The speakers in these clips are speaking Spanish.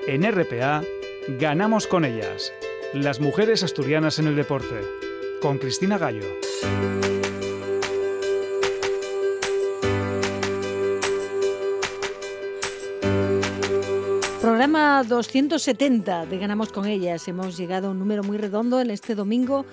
En RPA, ganamos con ellas. Las mujeres asturianas en el deporte. Con Cristina Gallo. Programa 270 de Ganamos con ellas. Hemos llegado a un número muy redondo en este domingo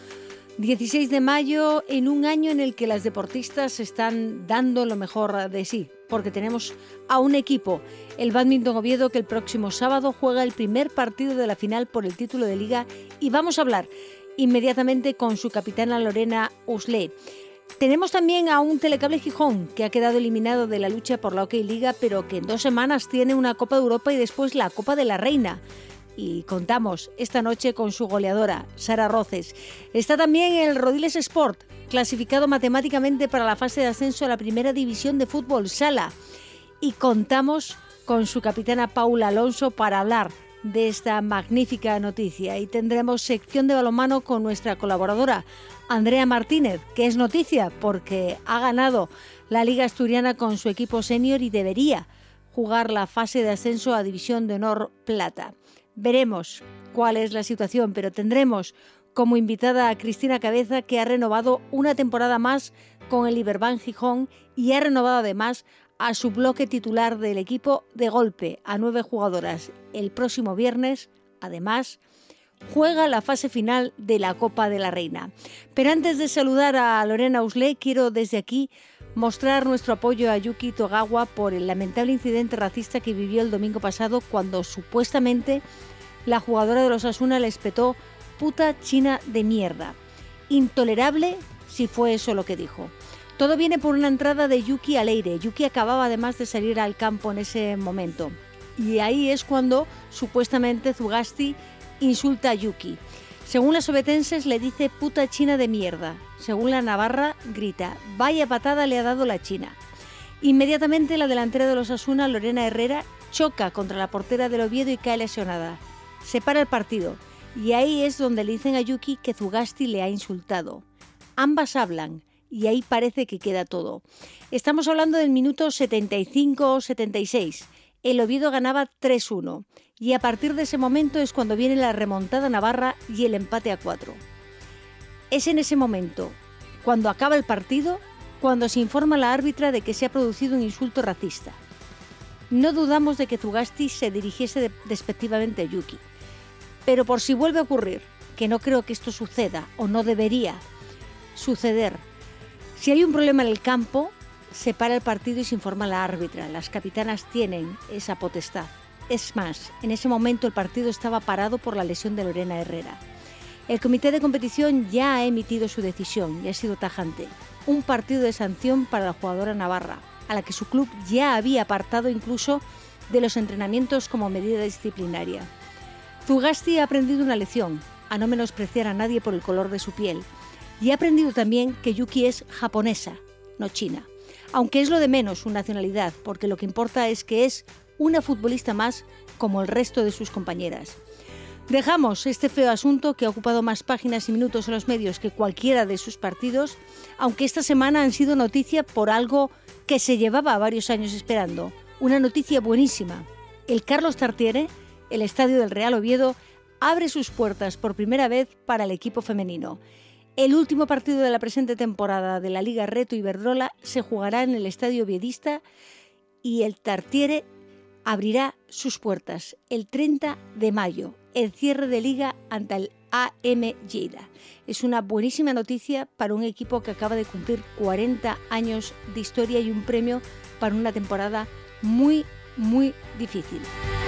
16 de mayo, en un año en el que las deportistas están dando lo mejor de sí, porque tenemos a un equipo, el Bádminton Oviedo, que el próximo sábado juega el primer partido de la final por el título de Liga, y vamos a hablar inmediatamente con su capitana Lorena Uslet. Tenemos también a un Telecable Gijón, que ha quedado eliminado de la lucha por la OK Liga, pero que en 2 semanas tiene una Copa de Europa y después la Copa de la Reina. Y contamos esta noche con su goleadora, Sara Roces. Está también el Rodiles Sport, clasificado matemáticamente para la fase de ascenso a la primera división de fútbol sala. Y contamos con su capitana Paula Alonso para hablar de esta magnífica noticia. Y tendremos sección de balonmano con nuestra colaboradora, Andrea Martínez, que es noticia porque ha ganado la Liga Asturiana con su equipo senior y debería jugar la fase de ascenso a División de Honor Plata. Veremos cuál es la situación, pero tendremos como invitada a Cristina Cabeza, que ha renovado una temporada más con el Iberban Gijón y ha renovado además a su bloque titular del equipo de golpe, a 9 jugadoras. El próximo viernes, además, juega la fase final de la Copa de la Reina. Pero antes de saludar a Lorena Uslet, quiero desde aquí mostrar nuestro apoyo a Yuki Togawa por el lamentable incidente racista que vivió el domingo pasado cuando supuestamente la jugadora de los Osasuna le espetó "puta china de mierda". Intolerable si fue eso lo que dijo. Todo viene por una entrada de Yuki al aire. Yuki acababa además de salir al campo en ese momento. Y ahí es cuando supuestamente Zugasti insulta a Yuki. Según las obetenses le dice "puta china de mierda". Según la navarra grita "vaya patada le ha dado la china". Inmediatamente la delantera de los Osasuna, Lorena Herrera, choca contra la portera del Oviedo y cae lesionada. Se para el partido y ahí es donde le dicen a Yuki que Zugasti le ha insultado. Ambas hablan y ahí parece que queda todo. Estamos hablando del minuto 75-76. El Oviedo ganaba 3-1 y a partir de ese momento es cuando viene la remontada navarra y el empate a 4. Es en ese momento, cuando acaba el partido, cuando se informa a la árbitra de que se ha producido un insulto racista. No dudamos de que Zugasti se dirigiese despectivamente a Yuki. Pero por si vuelve a ocurrir, que no creo que esto suceda o no debería suceder, si hay un problema en el campo, se para el partido y se informa a la árbitra. Las capitanas tienen esa potestad. Es más, en ese momento el partido estaba parado por la lesión de Lorena Herrera. El comité de competición ya ha emitido su decisión y ha sido tajante. Un partido de sanción para la jugadora navarra, a la que su club ya había apartado incluso de los entrenamientos como medida disciplinaria. Zugasti ha aprendido una lección, a no menospreciar a nadie por el color de su piel. Y ha aprendido también que Yuki es japonesa, no china. Aunque es lo de menos su nacionalidad, porque lo que importa es que es una futbolista más como el resto de sus compañeras. Dejamos este feo asunto que ha ocupado más páginas y minutos en los medios que cualquiera de sus partidos, aunque esta semana han sido noticia por algo que se llevaba varios años esperando. Una noticia buenísima. El Carlos Tartiere, el estadio del Real Oviedo, abre sus puertas por primera vez para el equipo femenino. El último partido de la presente temporada de la Liga Reto Iberdrola se jugará en el estadio oviedista y el Tartiere abrirá sus puertas el 30 de mayo, el cierre de liga ante el AM Lleida. Es una buenísima noticia para un equipo que acaba de cumplir 40 años de historia y un premio para una temporada muy, muy difícil.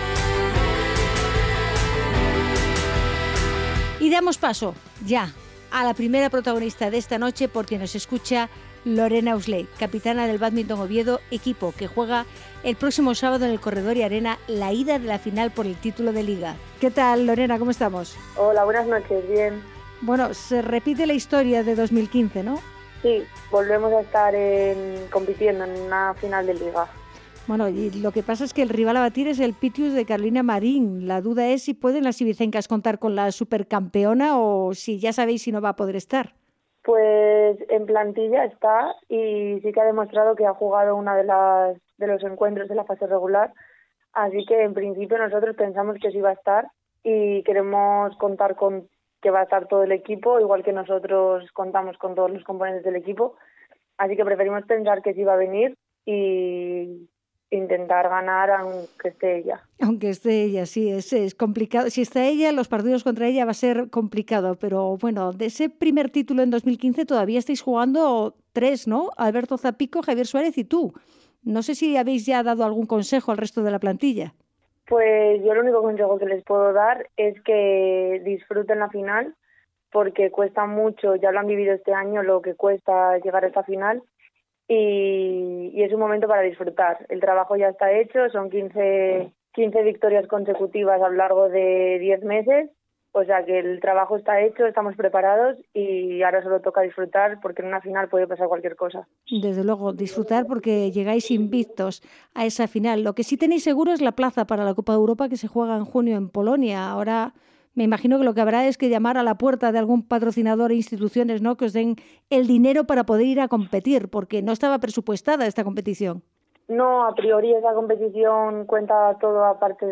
Y damos paso ya a la primera protagonista de esta noche, porque nos escucha Lorena Uslet, capitana del Bádminton Oviedo, equipo que juega el próximo sábado en el Corredor y Arena la ida de la final por el título de Liga. ¿Qué tal, Lorena? ¿Cómo estamos? Hola, buenas noches, bien. Bueno, se repite la historia de 2015, ¿no? Sí, volvemos a estar compitiendo en una final de Liga. Bueno, y lo que pasa es que el rival a batir es el Pitius de Carolina Marín. La duda es si pueden las ibicencas contar con la supercampeona o si ya sabéis si no va a poder estar. Pues en plantilla está y sí que ha demostrado que ha jugado una de los encuentros de la fase regular, Así que en principio nosotros pensamos que sí va a estar y queremos contar con que va a estar todo el equipo, igual que nosotros contamos con todos los componentes del equipo. Así que preferimos pensar que sí va a venir y intentar ganar aunque esté ella. Aunque esté ella, sí, es complicado. Si está ella, los partidos contra ella va a ser complicado. Pero bueno, de ese primer título en 2015 todavía estáis jugando 3, ¿no? Alberto Zapico, Javier Suárez y tú. No sé si habéis ya dado algún consejo al resto de la plantilla. Pues yo el único consejo que les puedo dar es que disfruten la final, porque cuesta mucho, ya lo han vivido este año, lo que cuesta llegar a esta final. Y es un momento para disfrutar. El trabajo ya está hecho, son 15 victorias consecutivas a lo largo de 10 meses, o sea que el trabajo está hecho, estamos preparados y ahora solo toca disfrutar porque en una final puede pasar cualquier cosa. Desde luego, disfrutar porque llegáis invictos a esa final. Lo que sí tenéis seguro es la plaza para la Copa de Europa que se juega en junio en Polonia. Ahora me imagino que lo que habrá es que llamar a la puerta de algún patrocinador e instituciones, ¿no?, que os den el dinero para poder ir a competir, porque no estaba presupuestada esta competición. No, a priori esa competición cuenta todo aparte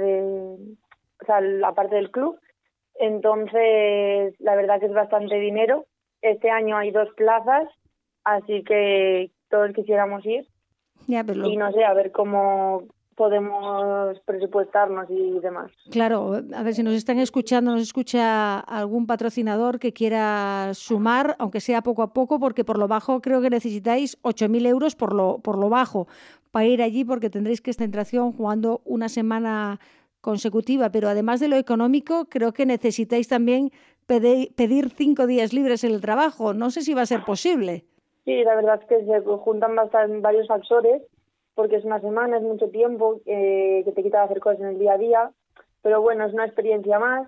del club. Entonces, la verdad que es bastante dinero. Este año hay 2 plazas, así que todos quisiéramos ir. Ya, pero y no sé, a ver cómo podemos presupuestarnos y demás. Claro, a ver si nos están escuchando, nos escucha algún patrocinador que quiera sumar, aunque sea poco a poco, porque por lo bajo creo que necesitáis 8.000 euros por lo bajo para ir allí, porque tendréis que estar en concentración jugando una semana consecutiva, pero además de lo económico, creo que necesitáis también pedir 5 días libres en el trabajo. No sé si va a ser posible. Sí, la verdad es que se juntan varios factores, porque es una semana, es mucho tiempo que te quita de hacer cosas en el día a día, pero bueno, es una experiencia más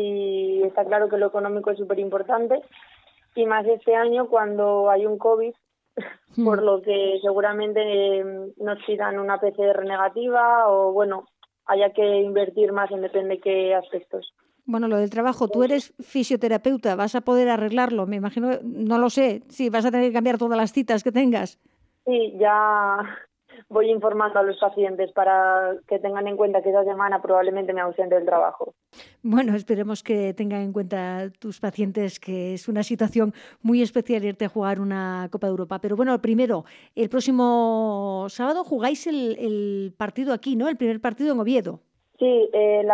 y está claro que lo económico es súper importante, y más este año cuando hay un COVID, por lo que seguramente nos pidan una PCR negativa o bueno, haya que invertir más en depende de qué aspectos. Bueno, lo del trabajo, tú eres fisioterapeuta, ¿vas a poder arreglarlo? Me imagino, no lo sé, sí, vas a tener que cambiar todas las citas que tengas. Sí, ya voy informando a los pacientes para que tengan en cuenta que esa semana probablemente me ausente del trabajo. Bueno, esperemos que tengan en cuenta tus pacientes que es una situación muy especial irte a jugar una Copa de Europa. Pero bueno, primero, el próximo sábado jugáis el partido aquí, ¿no? El primer partido en Oviedo. Sí,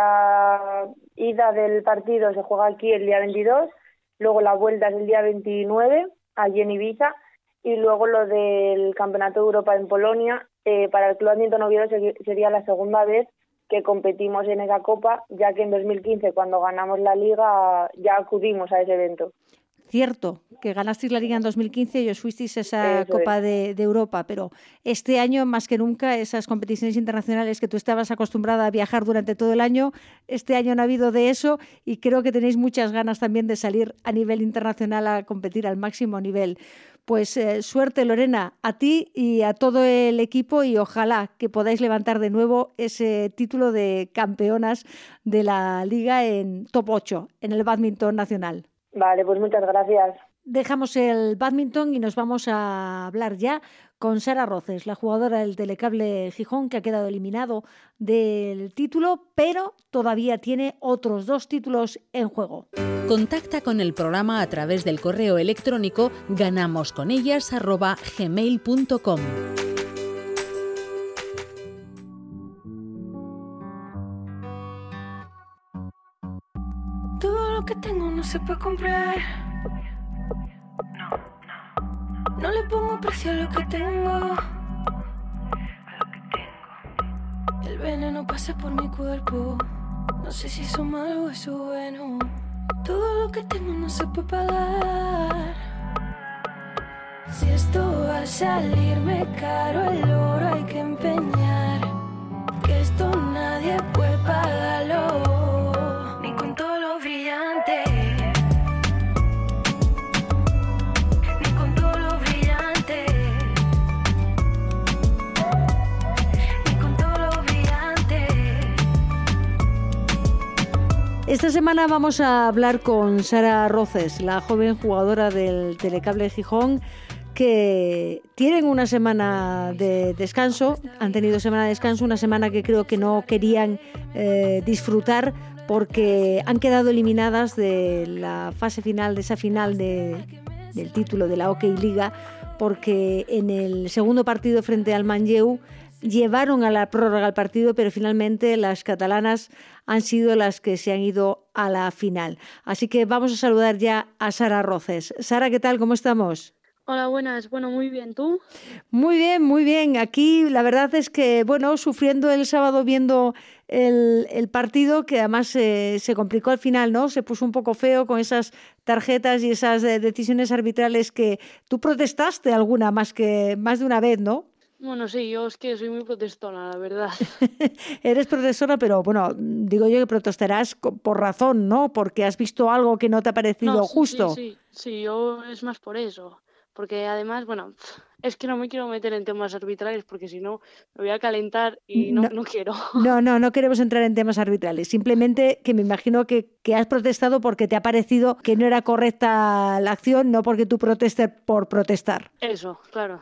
la ida del partido se juega aquí el día 22, luego la vuelta es el día 29, allí en Ibiza, y luego lo del Campeonato de Europa en Polonia. Para el Club Badminton Oviedo sería la segunda vez que competimos en esa Copa, ya que en 2015, cuando ganamos la Liga, ya acudimos a ese evento. Cierto, que ganasteis la Liga en 2015 y os fuisteis a esa Copa de Europa, pero este año, más que nunca, esas competiciones internacionales que tú estabas acostumbrada a viajar durante todo el año, este año no ha habido de eso y creo que tenéis muchas ganas también de salir a nivel internacional a competir al máximo nivel. Pues suerte, Lorena, a ti y a todo el equipo, y ojalá que podáis levantar de nuevo ese título de campeonas de la Liga en top 8, en el bádminton nacional. Vale, pues muchas gracias. Dejamos el bádminton y nos vamos a hablar ya con Sara Roces, la jugadora del Telecable Gijón, que ha quedado eliminado del título, pero todavía tiene otros 2 títulos en juego. Contacta con el programa a través del correo electrónico ganamosconellas@gmail.com. Todo lo que tengo no se puede comprar. No le pongo precio a lo que tengo. El veneno pasa por mi cuerpo. No sé si eso malo o eso bueno. Todo lo que tengo no se puede pagar. Si esto va a salirme caro, el oro hay que empeñar. Que esto nadie puede pagarlo, ni con todo lo brillante. Ni con todo lo brillante. Ni con todo lo brillante. Esta semana vamos a hablar con Sara Roces, la joven jugadora del Telecable Gijón, que tienen una semana de descanso, han tenido semana de descanso, una semana que creo que no querían disfrutar porque han quedado eliminadas de la fase final, de esa final del título de la Hockey Liga, porque en el segundo partido frente al Manlleu llevaron a la prórroga el partido, pero finalmente las catalanas han sido las que se han ido a la final. Así que vamos a saludar ya a Sara Roces. Sara, ¿qué tal? ¿Cómo estamos? Hola, buenas. Bueno, muy bien. ¿Tú? Muy bien, muy bien. Aquí la verdad es que, bueno, sufriendo el sábado viendo el partido, que además se complicó al final, ¿no? Se puso un poco feo con esas tarjetas y esas decisiones arbitrales que tú protestaste alguna más de una vez, ¿no? Bueno, sí, yo es que soy muy protestona, la verdad. Eres profesora, pero bueno, digo yo que protestarás por razón, ¿no? Porque has visto algo que no te ha parecido justo. Sí, yo es más por eso. Porque además, bueno, es que no me quiero meter en temas arbitrales porque si no me voy a calentar y no quiero. No queremos entrar en temas arbitrales. Simplemente que me imagino que has protestado porque te ha parecido que no era correcta la acción, no porque tú protestes por protestar. Eso, claro.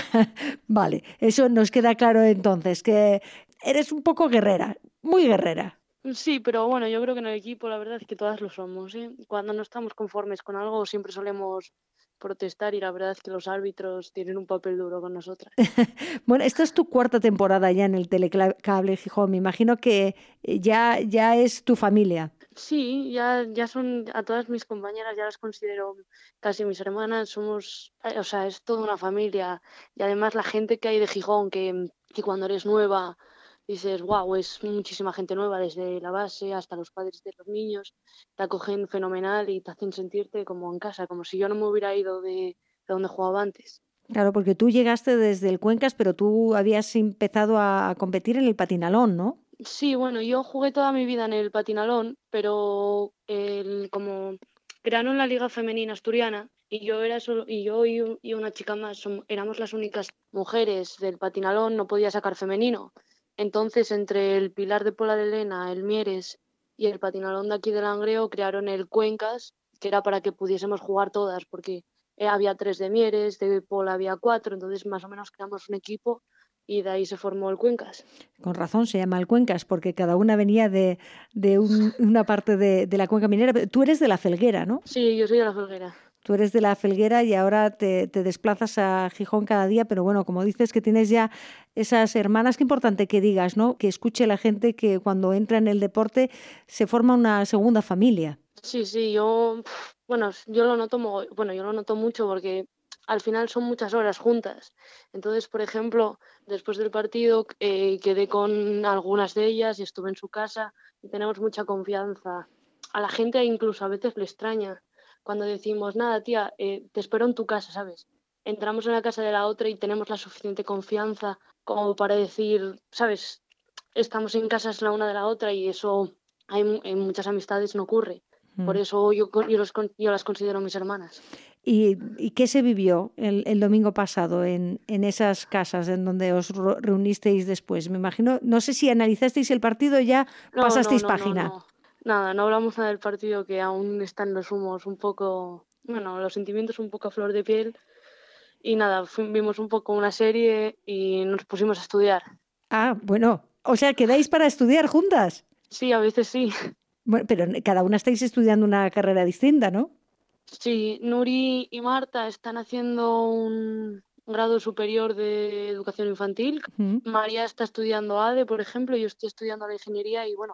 Vale, eso nos queda claro entonces, que eres un poco guerrera, muy guerrera. Sí, pero bueno, yo creo que en el equipo la verdad es que todas lo somos, ¿eh? Cuando no estamos conformes con algo siempre solemos protestar y la verdad es que los árbitros tienen un papel duro con nosotras. Bueno, esta es tu cuarta temporada ya en el Telecable Gijón. Me imagino que ya es tu familia. Sí, ya son, a todas mis compañeras ya las considero casi mis hermanas, somos, o sea, es toda una familia y además la gente que hay de Gijón, que cuando eres nueva dices, wow, es muchísima gente nueva, desde la base hasta los padres de los niños, te acogen fenomenal y te hacen sentirte como en casa, como si yo no me hubiera ido de donde jugaba antes. Claro, porque tú llegaste desde el Cuencas, pero tú habías empezado a competir en el patinalón, ¿no? Sí, bueno, yo jugué toda mi vida en el patinalón, pero como crearon la Liga Femenina Asturiana y yo era solo, y yo y una chica más éramos las únicas mujeres del patinalón, no podía sacar femenino. Entonces, entre el Pilar de Pola de Lena, el Mieres y el patinalón de aquí de Langreo, crearon el Cuencas, que era para que pudiésemos jugar todas, porque había 3 de Mieres, de Pola había 4, entonces más o menos creamos un equipo y de ahí se formó el Cuencas. Con razón se llama el Cuencas, porque cada una venía de una parte de la cuenca minera. Tú eres de la Felguera, ¿no? Sí, yo soy de la Felguera. Tú eres de la Felguera y ahora te desplazas a Gijón cada día, pero bueno, como dices que tienes ya esas hermanas, qué importante que digas, ¿no? Que escuche la gente que cuando entra en el deporte se forma una segunda familia. Sí, yo lo noto mucho porque al final son muchas horas juntas. Entonces, por ejemplo, después del partido quedé con algunas de ellas y estuve en su casa y tenemos mucha confianza. A la gente incluso a veces le extraña cuando decimos, nada, tía, te espero en tu casa, ¿sabes? Entramos en la casa de la otra y tenemos la suficiente confianza como para decir, ¿sabes? Estamos en casas la una de la otra y eso en muchas amistades no ocurre. Por eso yo las considero mis hermanas. ¿Y qué se vivió el domingo pasado en esas casas en donde os reunisteis después? Me imagino, no sé si analizasteis el partido ya pasasteis página. No. Nada, no hablamos nada del partido, que aún están los humos un poco, los sentimientos un poco a flor de piel. Y nada, vimos un poco una serie y nos pusimos a estudiar. Ah, bueno, o sea, ¿quedáis para estudiar juntas? Sí, a veces sí. Bueno, pero cada una estáis estudiando una carrera distinta, ¿no? Sí, Nuri y Marta están haciendo un grado superior de educación infantil. María está estudiando ADE, por ejemplo, yo estoy estudiando la ingeniería y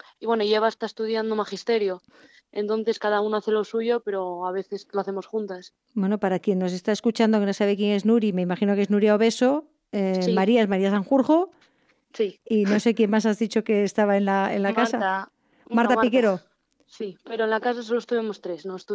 Eva está estudiando magisterio. Entonces cada uno hace lo suyo, pero a veces lo hacemos juntas. Bueno, para quien nos está escuchando que no sabe quién es Nuri, me imagino que es Nuria Obeso, sí. María es María Sanjurjo. Sí. Y no sé quién más has dicho que estaba en la casa. Marta Piquero. Sí, pero en la casa solo estuvimos 3, no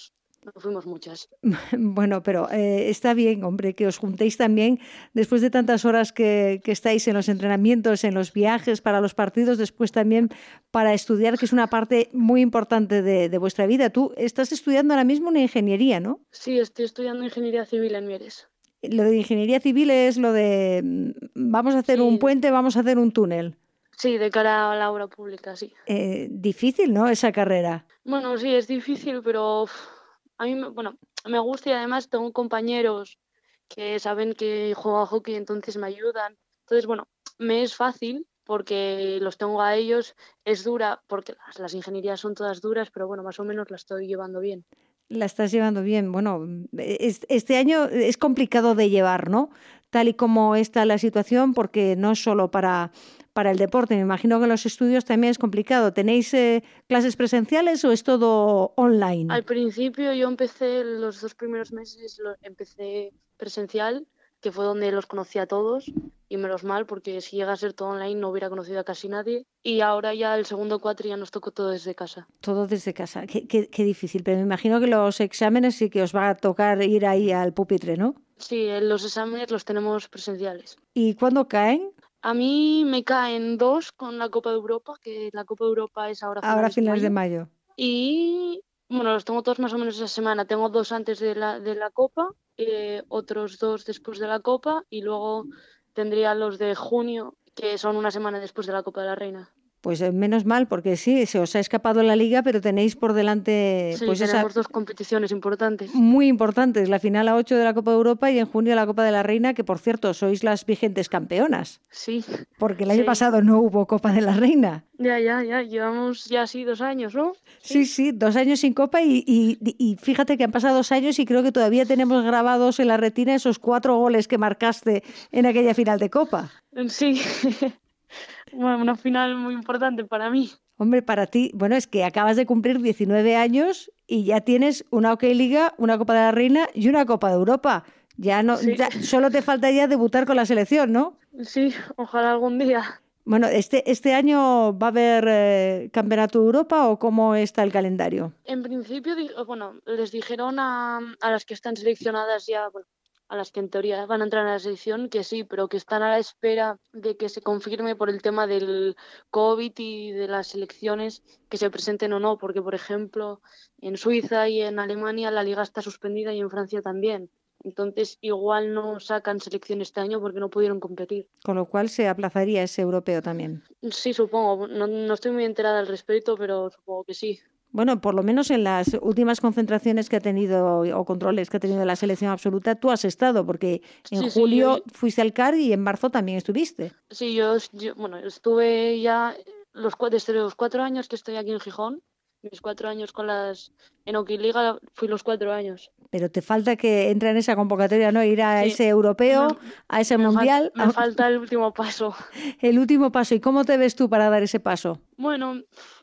fuimos muchas. Bueno, pero está bien, hombre, que os juntéis también después de tantas horas que estáis en los entrenamientos, en los viajes, para los partidos, después también para estudiar, que es una parte muy importante de vuestra vida. Tú estás estudiando ahora mismo una ingeniería, ¿no? Sí, estoy estudiando ingeniería civil en Mieres. Lo de ingeniería civil es lo de vamos a hacer un puente, vamos a hacer un túnel. Sí, de cara a la obra pública, sí. Difícil, ¿no?, esa carrera. Bueno, sí, es difícil, pero a mí me gusta y además tengo compañeros que saben que juego a hockey, entonces me ayudan. Entonces, bueno, me es fácil porque los tengo a ellos. Es dura porque las ingenierías son todas duras, pero bueno, más o menos la estoy llevando bien. La estás llevando bien. Bueno, este año es complicado de llevar, ¿no? Tal y como está la situación, porque no es solo para el deporte. Me imagino que en los estudios también es complicado. ¿Tenéis clases presenciales o es todo online? Al principio yo empecé los 2 primeros meses, empecé presencial, que fue donde los conocí a todos, y menos mal, porque si llega a ser todo online no hubiera conocido a casi nadie. Y ahora ya el segundo cuatri ya nos tocó todo desde casa. Todo desde casa. Qué difícil, pero me imagino que los exámenes sí que os va a tocar ir ahí al pupitre, ¿no? Sí, los exámenes los tenemos presenciales. ¿Y cuándo caen? A mí me caen 2 con la Copa de Europa, que la Copa de Europa es ahora Finales de mayo. Y bueno, los tengo todos más o menos esa semana. Tengo 2 antes de la Copa, otros 2 después de la Copa, y luego tendría los de junio, que son una semana después de la Copa de la Reina. Pues menos mal, porque sí, se os ha escapado la liga, pero tenéis por delante... Sí, pues tenemos 2 competiciones importantes. Muy importantes, la final a 8 de la Copa de Europa y en junio la Copa de la Reina, que por cierto, sois las vigentes campeonas. Sí. Porque el año pasado no hubo Copa de la Reina. Ya, llevamos ya así 2 años, ¿no? Sí, 2 años sin Copa y fíjate que han pasado 2 años y creo que todavía tenemos grabados en la retina esos 4 goles que marcaste en aquella final de Copa. Sí. Bueno, una final muy importante para mí. Hombre, para ti, bueno, es que acabas de cumplir 19 años y ya tienes una OK Liga, una Copa de la Reina y una Copa de Europa. Ya no, Sí. ya, solo te falta ya debutar con la selección, ¿no? Sí, ojalá algún día. Bueno, ¿este año va a haber Campeonato de Europa o cómo está el calendario? En principio, bueno, les dijeron a las que están seleccionadas ya, bueno, a las que en teoría van a entrar en la selección, que sí, pero que están a la espera de que se confirme por el tema del COVID y de las selecciones que se presenten o no, porque por ejemplo en Suiza y en Alemania la liga está suspendida y en Francia también. Entonces igual no sacan selección este año porque no pudieron competir. Con lo cual se aplazaría ese europeo también. Sí, supongo. No estoy muy enterada al respecto, pero supongo que sí. Bueno, por lo menos en las últimas concentraciones que ha tenido o controles que ha tenido la selección absoluta, tú has estado, porque en julio fuiste al CAR y en marzo también estuviste. Sí, yo bueno, estuve ya desde los 4 años que estoy aquí en Gijón. Mis 4 años en Hockey Liga fui los 4 años. Pero te falta que entre en esa convocatoria, ¿no? Ir a ese europeo, a ese mundial. Me falta el último paso. El último paso. ¿Y cómo te ves tú para dar ese paso? Bueno,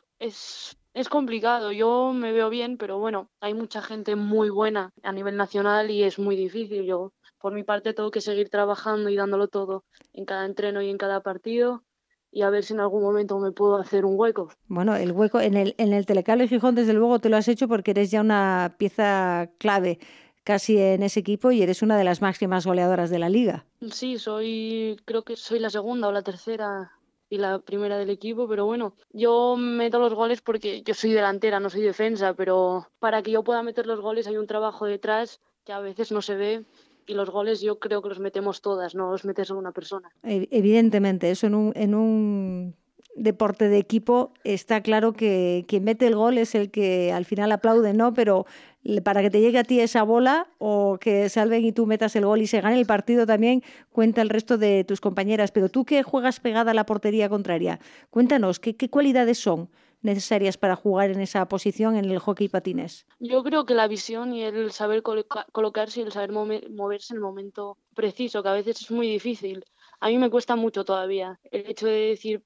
es complicado. Yo me veo bien, pero bueno, hay mucha gente muy buena a nivel nacional y es muy difícil. Yo, por mi parte, tengo que seguir trabajando y dándolo todo en cada entreno y en cada partido. Y a ver si en algún momento me puedo hacer un hueco. Bueno, el hueco en el Telecable Gijón, desde luego te lo has hecho porque eres ya una pieza clave casi en ese equipo y eres una de las máximas goleadoras de la liga. Sí, creo que soy la segunda o la tercera y la primera del equipo, pero bueno, yo meto los goles porque yo soy delantera, no soy defensa, pero para que yo pueda meter los goles hay un trabajo detrás que a veces no se ve. Y los goles yo creo que los metemos todas, no los mete solo una persona. Evidentemente, eso en un deporte de equipo está claro que quien mete el gol es el que al final aplaude, ¿no? Pero para que te llegue a ti esa bola o que salven y tú metas el gol y se gane el partido también cuenta el resto de tus compañeras. Pero tú que juegas pegada a la portería contraria, cuéntanos, ¿qué cualidades son necesarias para jugar en esa posición en el hockey patines? Yo creo que la visión y el saber colocarse y el saber moverse en el momento preciso, que a veces es muy difícil. A mí me cuesta mucho todavía el hecho de decir,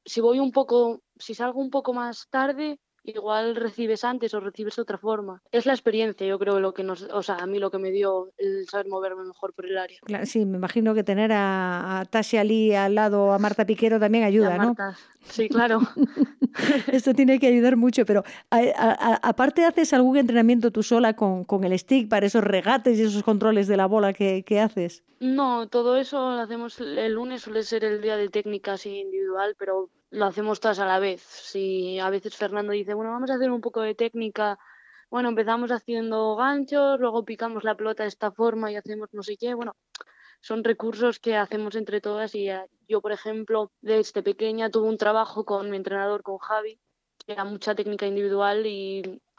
si salgo un poco más tarde, igual recibes antes o recibes de otra forma. Es la experiencia, yo creo, a mí lo que me dio el saber moverme mejor por el área. Claro, sí, me imagino que tener a Tasha Lee al lado, a Marta Piquero también ayuda, ¿no? Sí, claro. Esto tiene que ayudar mucho, pero aparte, ¿haces algún entrenamiento tú sola con el stick para esos regates y esos controles de la bola que haces? No, todo eso lo hacemos el lunes, suele ser el día de técnica así individual, pero lo hacemos todas a la vez. Si a veces Fernando dice, bueno, vamos a hacer un poco de técnica, bueno, empezamos haciendo ganchos, luego picamos la pelota de esta forma y hacemos no sé qué, bueno, son recursos que hacemos entre todas y yo, por ejemplo, desde pequeña tuve un trabajo con mi entrenador, con Javi, que era mucha técnica individual y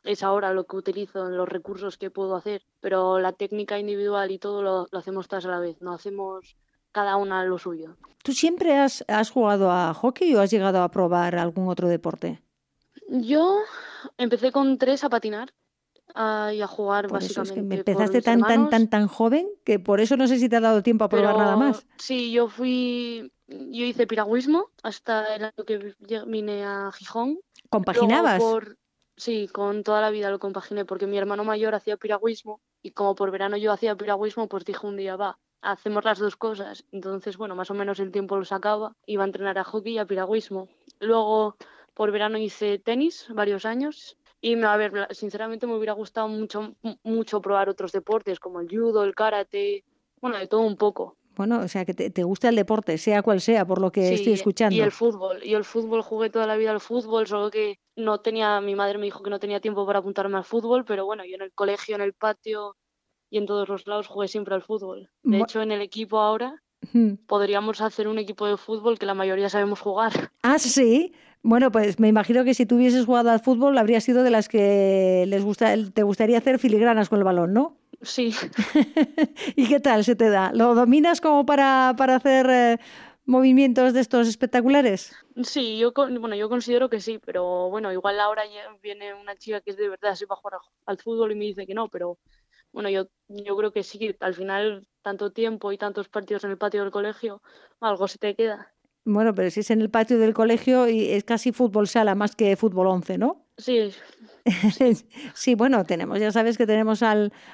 es ahora lo que utilizo en los recursos que puedo hacer, pero la técnica individual y todo lo hacemos todas a la vez, no hacemos cada una lo suyo. ¿Tú siempre has jugado a hockey o has llegado a probar algún otro deporte? Yo empecé con 3 a patinar y a jugar Por eso es que básicamente por empezaste mis tan hermanos, joven que por eso no sé si te ha dado tiempo a probar nada pero más. sí, yo hice piragüismo hasta el año que vine a Gijón. Luego ¿Compaginabas? sí, con toda la vida lo compaginé porque mi hermano mayor hacía piragüismo y como por verano yo hacía piragüismo, pues dije un día, va, hacemos las 2 cosas. Entonces, bueno, más o menos el tiempo lo sacaba, iba a entrenar a hockey y a piragüismo. Luego, por verano hice tenis varios años y, a ver, sinceramente me hubiera gustado mucho probar otros deportes como el judo, el karate, bueno, de todo un poco. Bueno, o sea, que te gusta el deporte, sea cual sea, por lo que estoy Sí, y escuchando. el fútbol jugué toda la vida al fútbol, solo que mi madre me dijo que no tenía tiempo para apuntarme al fútbol, pero bueno, yo en el colegio, en el patio y en todos los lados jugué siempre al fútbol. De Bu- hecho, en el equipo ahora Mm. podríamos hacer un equipo de fútbol que la mayoría sabemos jugar. Ah, sí. Bueno, pues me imagino que si tú hubieses jugado al fútbol, habría sido de las que te gustaría hacer filigranas con el balón, ¿no? Sí, ¿Y qué tal se te da? ¿Lo dominas como para hacer movimientos de estos espectaculares? sí, yo considero que sí, pero bueno, igual ahora ya viene una chica que es de verdad se va a jugar al fútbol y me dice que no, pero bueno, yo creo que sí, al final tanto tiempo y tantos partidos en el patio del colegio, algo se te queda. Bueno, pero si es en el patio del colegio y es casi fútbol sala más que fútbol 11, ¿no? Sí, Sí, bueno, ya sabes que tenemos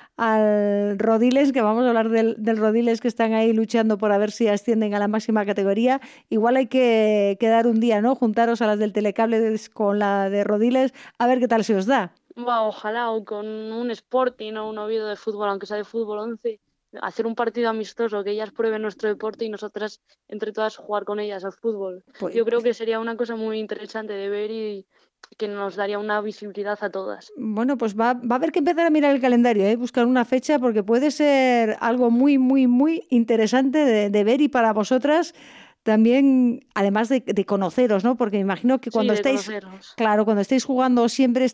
al Rodiles, que vamos a hablar del Rodiles que están ahí luchando por a ver si ascienden a la máxima categoría. Igual hay que quedar un día, ¿no? Juntaros a las del Telecable con la de Rodiles, a ver qué tal se os da. ojalá o con un Sporting o un Oviedo de fútbol, aunque sea de fútbol 11, hacer un partido amistoso, que ellas prueben nuestro deporte y nosotras entre todas jugar con ellas al fútbol. Pues, Yo creo que sería una cosa muy interesante de ver y que nos daría una visibilidad a todas. bueno, pues va a haber que empezar a mirar el calendario, buscar una fecha, porque puede ser algo muy, muy, muy interesante de ver y para vosotras también, además de conoceros, ¿no? Porque me imagino que Sí, cuando de estáis, conocernos. claro, cuando estáis jugando,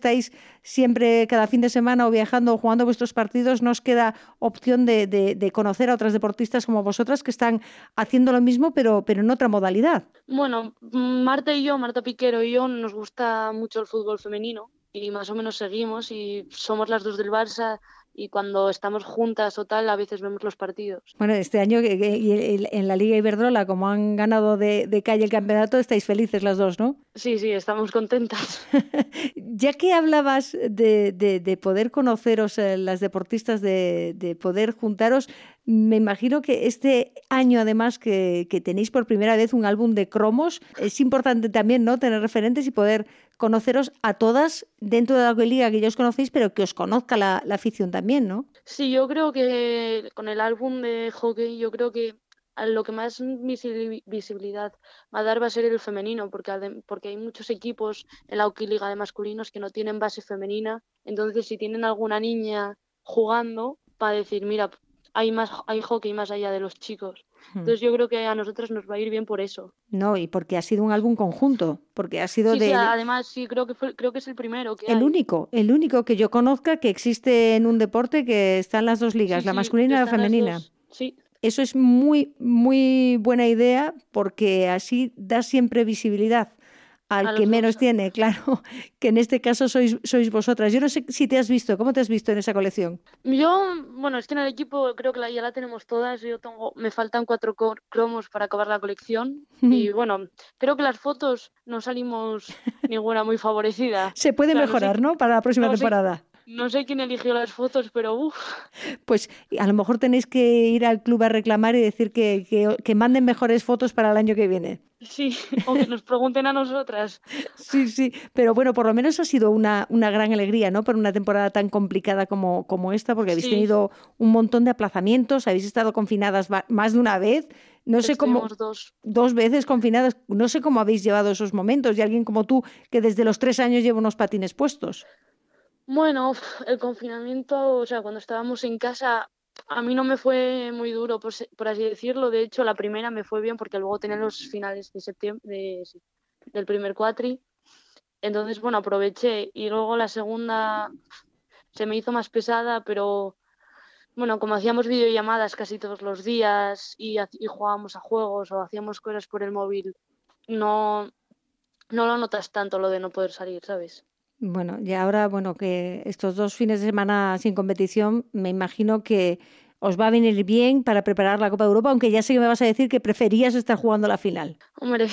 siempre cada fin de semana o viajando o jugando vuestros partidos, no os queda opción de conocer a otras deportistas como vosotras que están haciendo lo mismo, pero en otra modalidad. Bueno, Marta Piquero y yo nos gusta mucho el fútbol femenino y más o menos seguimos y somos las 2 del Barça y cuando estamos juntas o tal, a veces vemos los partidos. Bueno, este año en la Liga Iberdrola, como han ganado de calle el campeonato, estáis felices las dos, ¿no? Sí, estamos contentas. Ya que hablabas de poder conoceros, las deportistas, de poder juntaros, me imagino que este año, además, que tenéis por primera vez un álbum de cromos, es importante también, ¿no?, tener referentes y poder conoceros a todas dentro de la liga que ya os conocéis, pero que os conozca la afición también, ¿no? Sí, yo creo que con el álbum de hockey, yo creo que a lo que más visibilidad va a dar va a ser el femenino, porque hay muchos equipos en la Hockey Liga de masculinos que no tienen base femenina. Entonces, si tienen alguna niña jugando, va a decir, mira, hay hockey más allá de los chicos. Entonces, yo creo que a nosotros nos va a ir bien por eso. No, y porque ha sido un álbum conjunto, porque ha sido Sí, además, sí, creo que es el primero que hay. el único que yo conozca que existe en un deporte que está en las dos ligas, la Sí, masculina y la están las femenina. dos. Sí. Eso es muy, muy buena idea porque así da siempre visibilidad al A que los menos dos. tiene, claro, que en este caso sois vosotras. Yo no sé si te has visto, ¿cómo te has visto en esa colección? Bueno, es que en el equipo creo que ya la tenemos todas. Me faltan 4 cromos para acabar la colección. Y bueno, creo que las fotos no salimos ninguna muy favorecida. Se puede O sea, mejorar, ¿no?, para la próxima no sé, temporada. no sé quién eligió las fotos, pero uff. Pues a lo mejor tenéis que ir al club a reclamar y decir que manden mejores fotos para el año que viene. Sí, o que nos pregunten a nosotras. Sí, pero bueno, por lo menos ha sido una gran alegría, ¿no?, por una temporada tan complicada como esta, porque habéis Sí, tenido un montón de aplazamientos, habéis estado confinadas más de una vez, no sé cómo, estuvimos 2. 2 veces confinadas, no sé cómo habéis llevado esos momentos, y alguien como tú, que desde los 3 años lleva unos patines puestos. Bueno, el confinamiento, o sea, cuando estábamos en casa, a mí no me fue muy duro, por así decirlo. De hecho, la primera me fue bien porque luego tenía los finales de septiembre, del primer cuatri. Entonces, bueno, aproveché y luego la segunda se me hizo más pesada, pero bueno, como hacíamos videollamadas casi todos los días y jugábamos a juegos o hacíamos cosas por el móvil, no lo notas tanto lo de no poder salir, ¿sabes? Bueno, y ahora, bueno, que estos 2 fines de semana sin competición, me imagino que os va a venir bien para preparar la Copa de Europa, aunque ya sé que me vas a decir que preferías estar jugando la final. Hombre,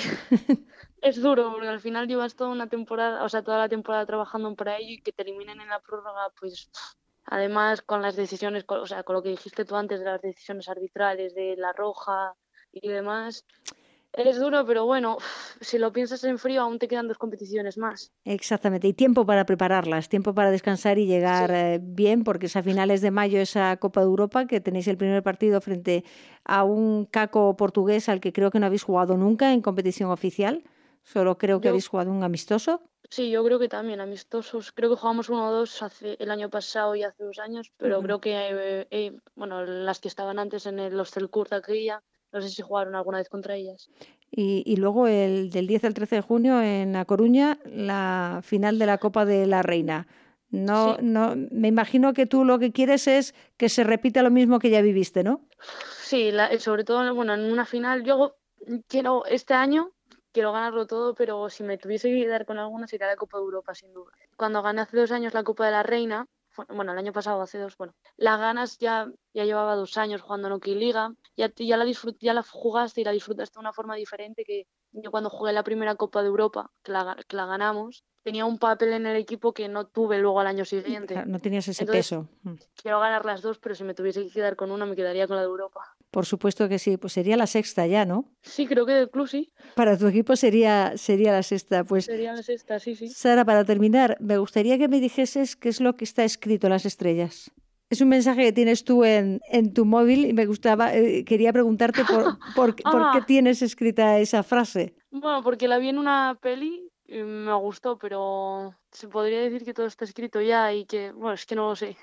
es duro porque al final llevas toda una temporada, o sea, toda la temporada trabajando para ello y que te eliminen en la prórroga, pues además con las decisiones, o sea, con lo que dijiste tú antes de las decisiones arbitrales, de la roja y demás, es duro, pero bueno, si lo piensas en frío aún te quedan 2 competiciones más. Exactamente, y tiempo para prepararlas, tiempo para descansar y llegar bien, porque es a finales de mayo esa Copa de Europa, que tenéis el primer partido frente a un caco portugués al que creo que no habéis jugado nunca en competición oficial, solo creo que habéis jugado un amistoso. Sí, yo creo que también amistosos. Creo que jugamos 1 o 2 el año pasado y hace 2 años, pero creo que, bueno, las que estaban antes en el Hostelcurt aquella, no sé si jugaron alguna vez contra ellas. Y luego del 10 al 13 de junio en A Coruña, la final de la Copa de la Reina. No, me imagino que tú lo que quieres es que se repita lo mismo que ya viviste, ¿no? Sí, sobre todo, bueno, en una final yo quiero este año. Quiero ganarlo todo, pero si me tuviese que quedar con alguna sería la Copa de Europa, sin duda. Cuando gané hace 2 años la Copa de la Reina, bueno, el año pasado, hace 2, bueno, la ganas ya llevaba 2 años jugando en Hockey Liga, ya la jugaste y la disfrutaste de una forma diferente que yo cuando jugué la primera Copa de Europa, que la ganamos, tenía un papel en el equipo que no tuve luego al año siguiente. Claro, no tenías ese Entonces, peso. Quiero ganar las 2, pero si me tuviese que quedar con una, me quedaría con la de Europa. Por supuesto que sí, pues sería la sexta ya, ¿no? Sí, creo que del club sí. Para tu equipo sería la sexta. Pues, sería la sexta, sí. Sara, para terminar, me gustaría que me dijeses qué es lo que está escrito en las estrellas. Es un mensaje que tienes tú en tu móvil y quería preguntarte por qué tienes escrita esa frase. Bueno, porque la vi en una peli y me gustó, pero se podría decir que todo está escrito ya y que, bueno, es que no lo sé.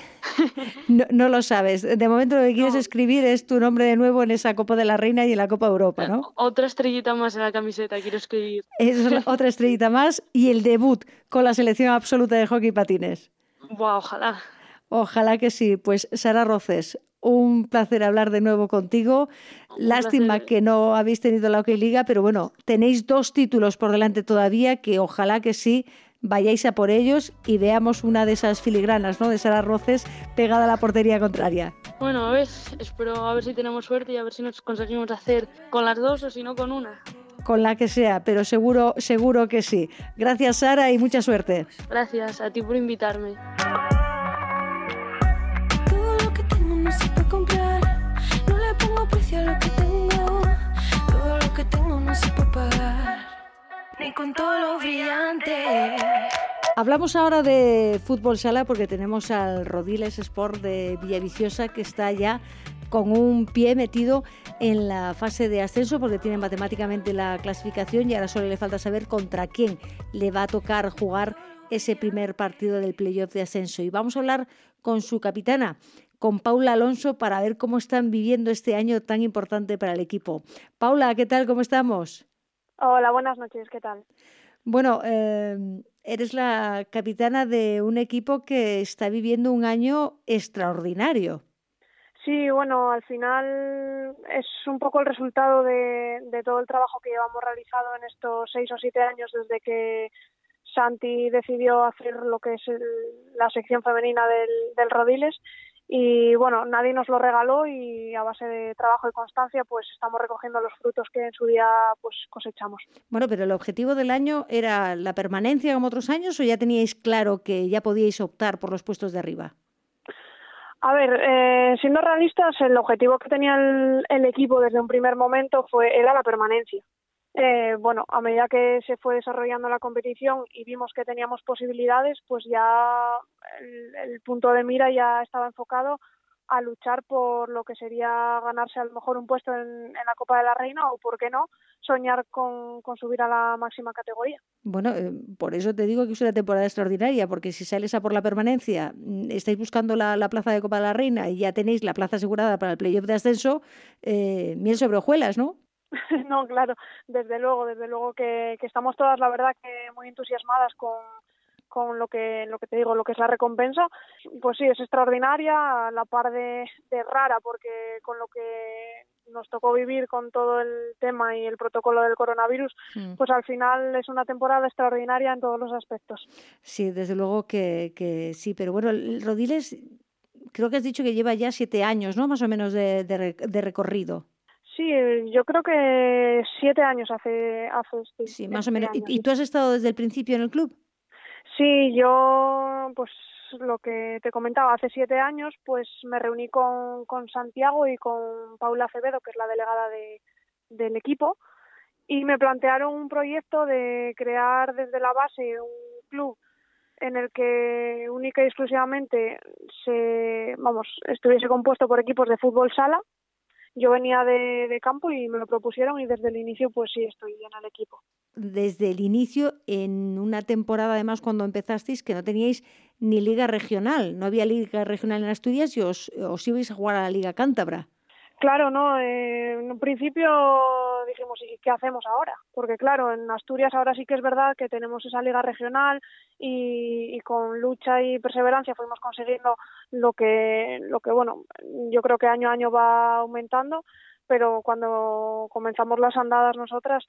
No lo sabes. De momento lo que quieres escribir es tu nombre de nuevo en esa Copa de la Reina y en la Copa de Europa, ¿no? Otra estrellita más en la camiseta quiero escribir. Es otra estrellita más y el debut con la selección absoluta de hockey patines. Buah, ojalá. Ojalá que sí. Pues Sara Roces, un placer hablar de nuevo contigo. Lástima que no habéis tenido la Hockey Liga, pero bueno, tenéis 2 títulos por delante todavía que ojalá que sí vayáis a por ellos y veamos una de esas filigranas, ¿no?, de Sara Roces pegada a la portería contraria. Bueno, a ver, espero a ver si tenemos suerte y a ver si nos conseguimos hacer con las 2 o si no con una. Con la que sea, pero seguro que sí. Gracias, Sara, y mucha suerte. Gracias a ti por invitarme. Todo lo que tengo no se puede comprar, no le pongo precio a lo que tengo, todo lo que tengo no se puede pagar, ni con todo lo brillante. Hablamos ahora de fútbol sala porque tenemos al Rodiles Sport de Villaviciosa que está ya con un pie metido en la fase de ascenso porque tiene matemáticamente la clasificación y ahora solo le falta saber contra quién le va a tocar jugar ese primer partido del playoff de ascenso. Y vamos a hablar con su capitana, con Paula Alonso, para ver cómo están viviendo este año tan importante para el equipo. Paula, ¿qué tal? ¿Cómo estamos? Hola, buenas noches, ¿qué tal? Bueno, eres la capitana de un equipo que está viviendo un año extraordinario. Sí, bueno, al final es un poco el resultado de todo el trabajo que llevamos realizado en estos 6 o 7 años desde que Santi decidió hacer lo que es la sección femenina del Rodiles. Y bueno, nadie nos lo regaló y a base de trabajo y constancia pues estamos recogiendo los frutos que en su día pues cosechamos. Bueno, pero el objetivo del año era la permanencia como otros años, ¿o ya teníais claro que ya podíais optar por los puestos de arriba? A ver, siendo realistas, el objetivo que tenía el equipo desde un primer momento era la permanencia. Bueno, a medida que se fue desarrollando la competición y vimos que teníamos posibilidades, pues ya el punto de mira ya estaba enfocado a luchar por lo que sería ganarse a lo mejor un puesto en la Copa de la Reina o, por qué no, soñar con subir a la máxima categoría. Bueno, por eso te digo que es una temporada extraordinaria, porque si sales a por la permanencia, estáis buscando la plaza de Copa de la Reina y ya tenéis la plaza asegurada para el playoff de ascenso, miel sobre hojuelas, ¿no? No, claro, desde luego que estamos todas, la verdad, que muy entusiasmadas con lo que te digo, lo que es la recompensa. Pues sí, es extraordinaria, a la par de rara, porque con lo que nos tocó vivir con todo el tema y el protocolo del coronavirus, pues al final es una temporada extraordinaria en todos los aspectos. Sí, desde luego que sí, pero bueno, el Rodiles, creo que has dicho que lleva ya 7 años, ¿no? Más o menos de recorrido. Sí, yo creo que 7 años hace sí, más o menos. ¿Y tú has estado desde el principio en el club? Sí, yo, pues lo que te comentaba, hace 7 años, pues me reuní con Santiago y con Paula Acevedo, que es la delegada del equipo, y me plantearon un proyecto de crear desde la base un club en el que única y exclusivamente estuviese compuesto por equipos de fútbol sala. Yo venía de campo y me lo propusieron y desde el inicio pues sí estoy en el equipo. Desde el inicio, en una temporada además cuando empezasteis que no teníais ni liga regional, no había liga regional en Asturias y os ibais a jugar a la Liga Cántabra. Claro, no, en un principio dijimos, ¿y qué hacemos ahora? Porque claro, en Asturias ahora sí que es verdad que tenemos esa liga regional y con lucha y perseverancia fuimos consiguiendo lo que bueno, yo creo que año a año va aumentando, pero cuando comenzamos las andadas nosotras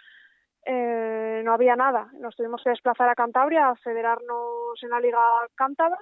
no había nada. Nos tuvimos que desplazar a Cantabria a federarnos en la Liga Cántabra.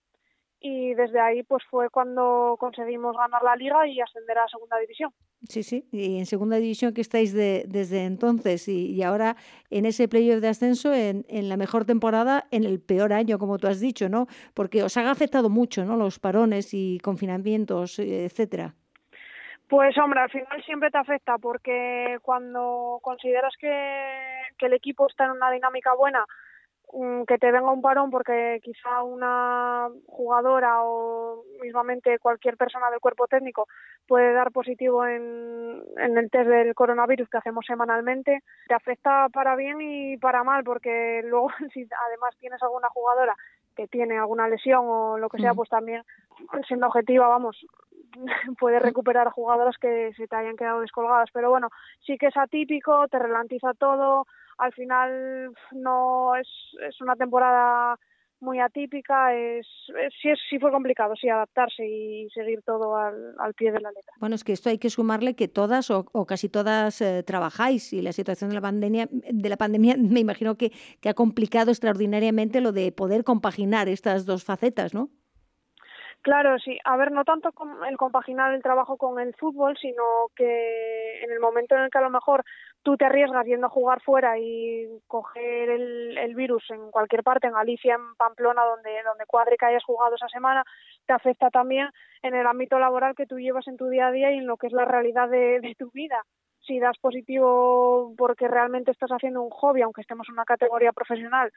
Y desde ahí pues fue cuando conseguimos ganar la Liga y ascender a Segunda División. Sí, y en Segunda División que estáis desde entonces y ahora en ese playoff de ascenso en la mejor temporada en el peor año, como tú has dicho, ¿no? Porque os han afectado mucho, ¿no? Los parones y confinamientos, etcétera. Pues hombre, al final siempre te afecta porque cuando consideras que el equipo está en una dinámica buena, que te venga un parón porque quizá una jugadora o mismamente cualquier persona del cuerpo técnico puede dar positivo en el test del coronavirus que hacemos semanalmente, te afecta para bien y para mal porque luego si además tienes alguna jugadora que tiene alguna lesión o lo que sea, pues también siendo objetiva, puedes recuperar jugadoras que se te hayan quedado descolgadas, pero bueno, sí que es atípico, te ralentiza todo. Al final no es una temporada muy atípica, sí fue complicado, sí, adaptarse y seguir todo al pie de la letra. Bueno, es que esto hay que sumarle que todas o casi todas trabajáis y la situación de la pandemia me imagino que ha complicado extraordinariamente lo de poder compaginar estas dos facetas, ¿no? Claro, sí. A ver, no tanto el compaginar el trabajo con el fútbol, sino que en el momento en el que a lo mejor tú te arriesgas yendo a jugar fuera y coger el virus en cualquier parte, en Galicia, en Pamplona, donde cuadre que hayas jugado esa semana, te afecta también en el ámbito laboral que tú llevas en tu día a día y en lo que es la realidad de tu vida. Si das positivo porque realmente estás haciendo un hobby, aunque estemos en una categoría profesional,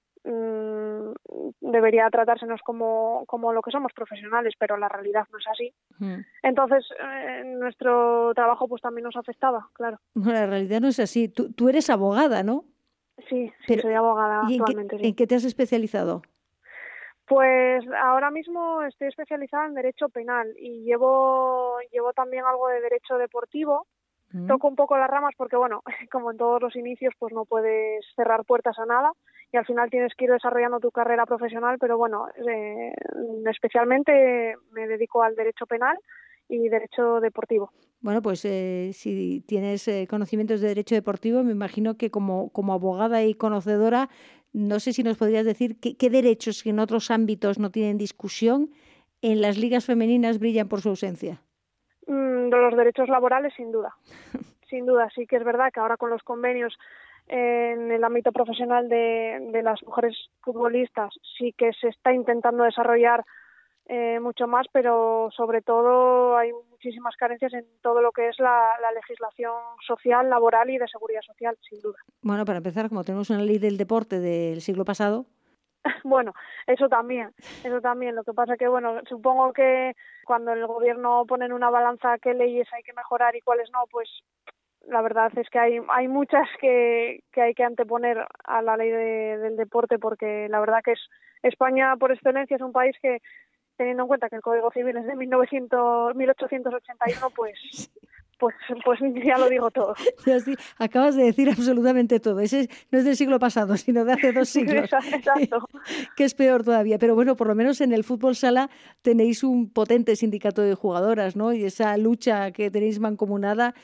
debería tratársenos como lo que somos, profesionales, pero la realidad no es así. Entonces nuestro trabajo pues también nos afectaba, claro. No, la realidad no es así. Tú eres abogada, ¿no? Sí, soy abogada actualmente. ¿En qué te has especializado? Pues ahora mismo estoy especializada en Derecho Penal y llevo también algo de Derecho Deportivo. Toco un poco las ramas porque, bueno, como en todos los inicios, pues no puedes cerrar puertas a nada y al final tienes que ir desarrollando tu carrera profesional, pero bueno, especialmente me dedico al derecho penal y derecho deportivo. Bueno, pues si tienes conocimientos de derecho deportivo, me imagino que como abogada y conocedora, no sé si nos podrías decir qué derechos que en otros ámbitos no tienen discusión, en las ligas femeninas brillan por su ausencia. De los derechos laborales, sin duda. Sin duda, sí que es verdad que ahora con los convenios en el ámbito profesional de las mujeres futbolistas sí que se está intentando desarrollar mucho más, pero sobre todo hay muchísimas carencias en todo lo que es la legislación social, laboral y de seguridad social, sin duda. Bueno, para empezar, como tenemos una ley del deporte del siglo pasado... Bueno, eso también. Lo que pasa que, bueno, supongo que cuando el gobierno pone en una balanza qué leyes hay que mejorar y cuáles no, pues la verdad es que hay muchas que hay que anteponer a la ley del deporte, porque la verdad que España por excelencia es un país que, teniendo en cuenta que el Código Civil es de 1881, pues pues ya lo digo todo. Ya sí, acabas de decir absolutamente todo. Ese no es del siglo pasado, sino de hace 2 siglos. Exacto. Que es peor todavía. Pero bueno, por lo menos en el fútbol sala tenéis un potente sindicato de jugadoras, ¿no? Y esa lucha que tenéis mancomunada,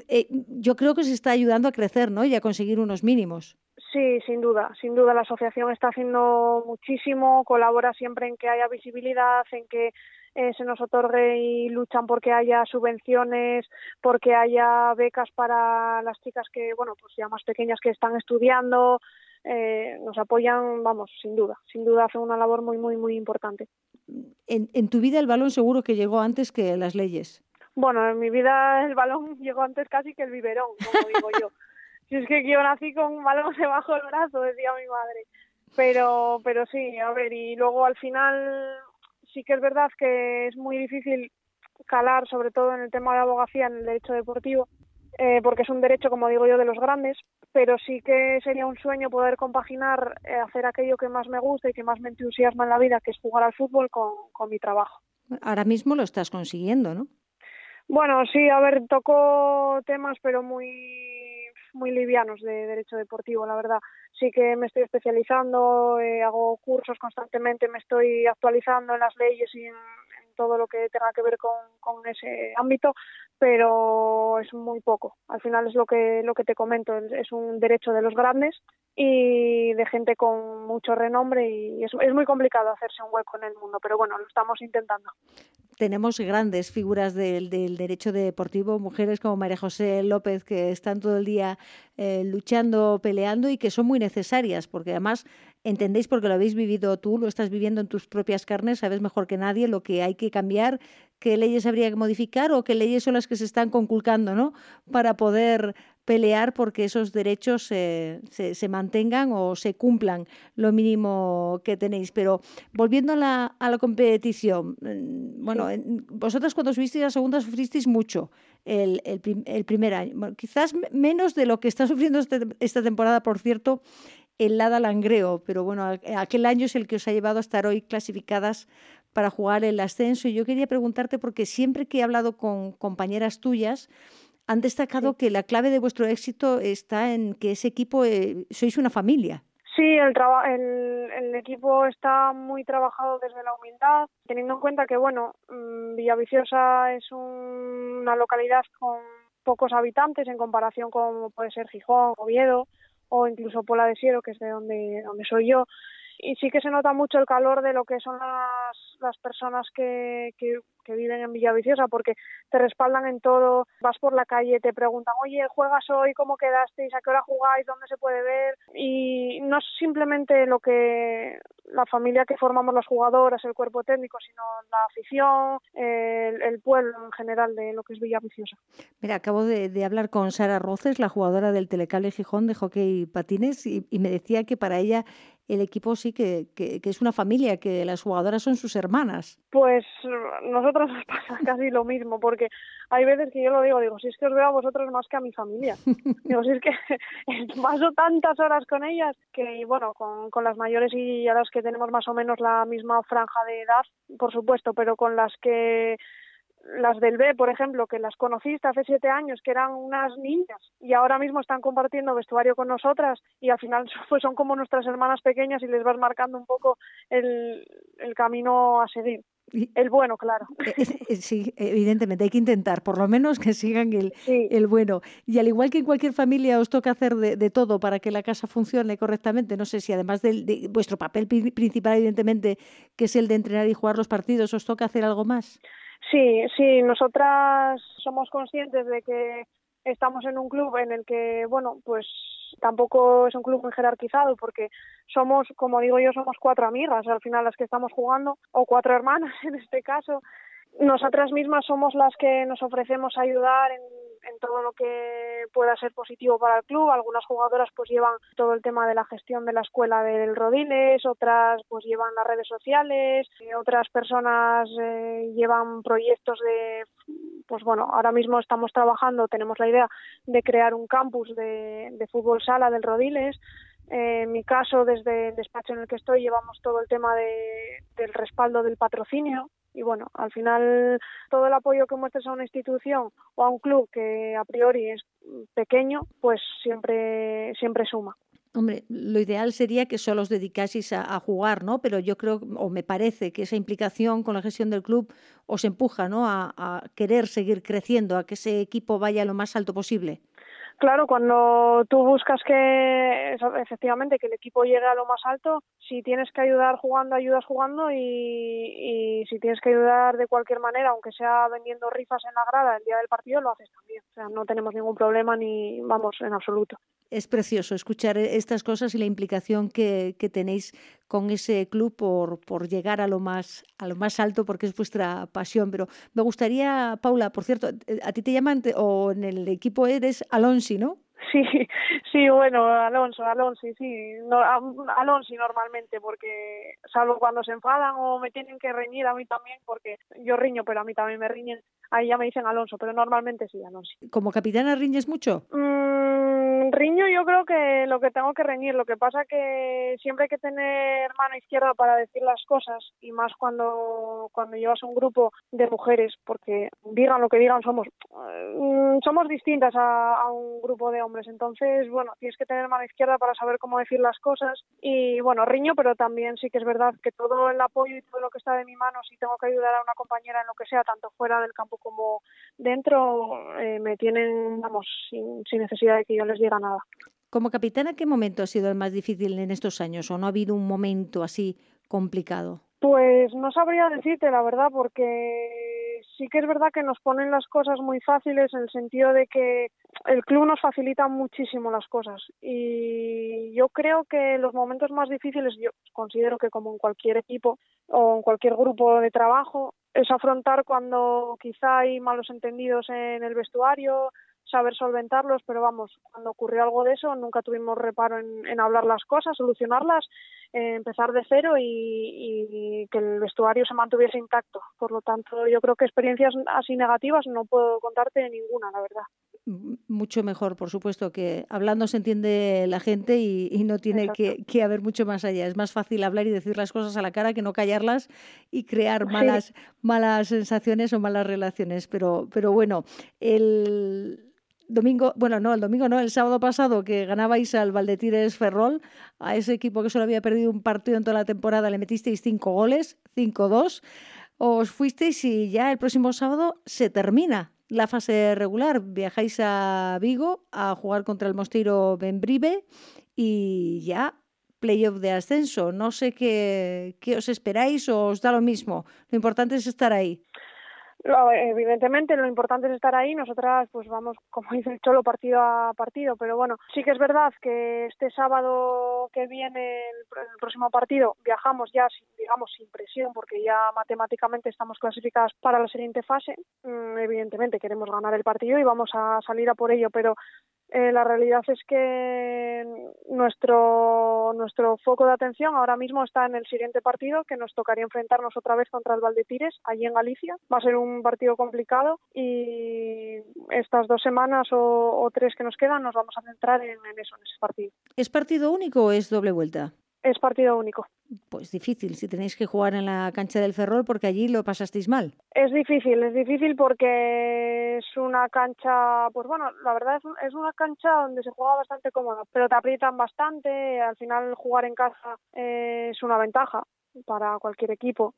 yo creo que os está ayudando a crecer, ¿no? Y a conseguir unos mínimos. Sí, sin duda. La asociación está haciendo muchísimo, colabora siempre en que haya visibilidad, en que se nos otorgue y luchan porque haya subvenciones, porque haya becas para las chicas que, bueno, pues ya más pequeñas que están estudiando, nos apoyan, vamos, sin duda hacen una labor muy, muy, muy importante. En tu vida el balón seguro que llegó antes que las leyes. Bueno, en mi vida el balón llegó antes casi que el biberón, como digo yo. Si es que yo nací con un balón debajo del brazo, decía mi madre. Pero sí, a ver, y luego al final sí que es verdad que es muy difícil calar, sobre todo en el tema de abogacía, en el derecho deportivo, porque es un derecho, como digo yo, de los grandes, pero sí que sería un sueño poder compaginar, hacer aquello que más me gusta y que más me entusiasma en la vida, que es jugar al fútbol, con mi trabajo. Ahora mismo lo estás consiguiendo, ¿no? Bueno, sí, a ver, toco temas, pero muy livianos de derecho deportivo, la verdad. Sí que me estoy especializando, hago cursos constantemente, me estoy actualizando en las leyes y en todo lo que tenga que ver con ese ámbito, pero es muy poco. Al final es lo que te comento, es un derecho de los grandes y de gente con mucho renombre y es muy complicado hacerse un hueco en el mundo, pero bueno, lo estamos intentando. Tenemos grandes figuras del derecho deportivo, mujeres como María José López, que están todo el día luchando, peleando y que son muy necesarias, porque además entendéis, porque lo habéis vivido tú, lo estás viviendo en tus propias carnes, sabes mejor que nadie lo que hay que cambiar, qué leyes habría que modificar o qué leyes son las que se están conculcando, ¿no? Para poder pelear porque esos derechos se mantengan o se cumplan lo mínimo que tenéis. Pero volviendo a la competición, bueno, sí. Vosotras cuando subisteis a segunda sufristeis mucho el primer año. Bueno, quizás menos de lo que está sufriendo esta temporada, por cierto, el Lada Langreo, pero bueno, aquel año es el que os ha llevado a estar hoy clasificadas para jugar el ascenso. Y yo quería preguntarte, porque siempre que he hablado con compañeras tuyas, han destacado que la clave de vuestro éxito está en que ese equipo, sois una familia. Sí, el equipo está muy trabajado desde la humildad, teniendo en cuenta que, bueno, Villaviciosa es una localidad con pocos habitantes en comparación con puede ser Gijón, Oviedo o incluso Pola de Siero, que es de donde soy yo. Y sí que se nota mucho el calor de lo que son las personas que viven en Villaviciosa, porque te respaldan en todo. Vas por la calle, te preguntan, oye, ¿juegas hoy? ¿Cómo quedasteis? ¿A qué hora jugáis? ¿Dónde se puede ver? Y no es simplemente lo que la familia que formamos las jugadoras, el cuerpo técnico, sino la afición, el pueblo en general de lo que es Villaviciosa. Mira, acabo de hablar con Sara Roces, la jugadora del Telecable Gijón de hockey y patines, y me decía que para ella el equipo sí que es una familia, que las jugadoras son sus hermanas. Pues nosotros nos pasa casi lo mismo, porque hay veces que yo lo digo, si es que os veo a vosotros más que a mi familia. Digo, si es que paso tantas horas con ellas que, bueno, con las mayores y a las que tenemos más o menos la misma franja de edad, por supuesto, pero con las del B, por ejemplo, que las conociste hace 7 años, que eran unas niñas y ahora mismo están compartiendo vestuario con nosotras y al final pues son como nuestras hermanas pequeñas y les vas marcando un poco el camino a seguir. El bueno, claro. Sí, evidentemente hay que intentar, por lo menos que sigan el bueno. Y al igual que en cualquier familia os toca hacer de todo para que la casa funcione correctamente, no sé si además de vuestro papel principal, evidentemente, que es el de entrenar y jugar los partidos, ¿os toca hacer algo más? Sí, nosotras somos conscientes de que estamos en un club en el que, bueno, pues tampoco es un club muy jerarquizado porque somos, como digo yo, somos 4 amigas al final las que estamos jugando, o 4 hermanas en este caso. Nosotras mismas somos las que nos ofrecemos ayudar en todo lo que pueda ser positivo para el club. Algunas jugadoras pues llevan todo el tema de la gestión de la escuela del Rodiles, otras pues llevan las redes sociales, otras personas llevan proyectos pues bueno, ahora mismo estamos trabajando, tenemos la idea de crear un campus de fútbol sala del Rodiles. En mi caso, desde el despacho en el que estoy, llevamos todo el tema del respaldo del patrocinio bueno, al final todo el apoyo que muestres a una institución o a un club que a priori es pequeño, pues siempre suma. Hombre, lo ideal sería que solo os dedicaseis a jugar, ¿no? Pero yo creo, o me parece, que esa implicación con la gestión del club os empuja, ¿no? A querer seguir creciendo, a que ese equipo vaya lo más alto posible. Claro, cuando tú buscas que efectivamente que el equipo llegue a lo más alto, si tienes que ayudar jugando, ayudas jugando y si tienes que ayudar de cualquier manera, aunque sea vendiendo rifas en la grada el día del partido, lo haces también. O sea, no tenemos ningún problema en absoluto. Es precioso escuchar estas cosas y la implicación que tenéis con ese club por llegar a lo más alto, porque es vuestra pasión. Pero me gustaría, Paula, por cierto, a ti te llaman, o en el equipo eres Alonsi, ¿no? Sí, bueno, Alonsi, sí. No, Alonsi normalmente, porque salvo cuando se enfadan o me tienen que reñir a mí también, porque yo riño, pero a mí también me riñen, ahí ya me dicen Alonso, pero normalmente sí, Alonsi. ¿Como capitana riñes mucho? Riño, yo creo que lo que tengo que reñir, lo que pasa que siempre hay que tener mano izquierda para decir las cosas, y más cuando llevas un grupo de mujeres, porque digan lo que digan, somos distintas a un grupo de hombres, entonces, bueno, tienes que tener mano izquierda para saber cómo decir las cosas, y bueno, riño, pero también sí que es verdad que todo el apoyo y todo lo que está de mi mano, si tengo que ayudar a una compañera en lo que sea, tanto fuera del campo como dentro, me tienen, sin necesidad de que yo les diga nada. Como capitana, ¿qué momento ha sido el más difícil en estos años? ¿O no ha habido un momento así complicado? Pues no sabría decirte, la verdad, porque sí que es verdad que nos ponen las cosas muy fáciles en el sentido de que el club nos facilita muchísimo las cosas. Y yo creo que los momentos más difíciles, yo considero que como en cualquier equipo o en cualquier grupo de trabajo, es afrontar cuando quizá hay malos entendidos en el vestuario, saber solventarlos, pero cuando ocurrió algo de eso nunca tuvimos reparo en hablar las cosas, solucionarlas, empezar de cero y que el vestuario se mantuviese intacto. Por lo tanto, yo creo que experiencias así negativas no puedo contarte ninguna, la verdad. Mucho mejor, por supuesto, que hablando se entiende la gente y no tiene que haber mucho más allá. Es más fácil hablar y decir las cosas a la cara que no callarlas y crear malas sensaciones o malas relaciones. Pero bueno, el sábado pasado, que ganabais al Valdetires Ferrol, a ese equipo que solo había perdido un partido en toda la temporada, le metisteis 5 goles, 5-2, os fuisteis y ya el próximo sábado se termina la fase regular. Viajáis a Vigo a jugar contra el Mosteiro Bembrive y ya playoff de ascenso. No sé qué os esperáis o os da lo mismo. Lo importante es estar ahí. Evidentemente lo importante es estar ahí. Nosotras pues vamos, como dice el Cholo, partido a partido, pero bueno, sí que es verdad que este sábado que viene, el próximo partido, viajamos ya sin presión, porque ya matemáticamente estamos clasificadas para la siguiente fase. Evidentemente queremos ganar el partido y vamos a salir a por ello, pero la realidad es que nuestro foco de atención ahora mismo está en el siguiente partido, que nos tocaría enfrentarnos otra vez contra el Valdetires, allí en Galicia. Va a ser un partido complicado y estas 2 semanas o 3 que nos quedan nos vamos a centrar en ese partido. ¿Es partido único o es doble vuelta? Es partido único. Pues difícil, si tenéis que jugar en la cancha del Ferrol, porque allí lo pasasteis mal. Es difícil porque es una cancha, pues bueno, la verdad es una cancha donde se juega bastante cómoda, pero te aprietan bastante. Al final jugar en casa es una ventaja para cualquier equipo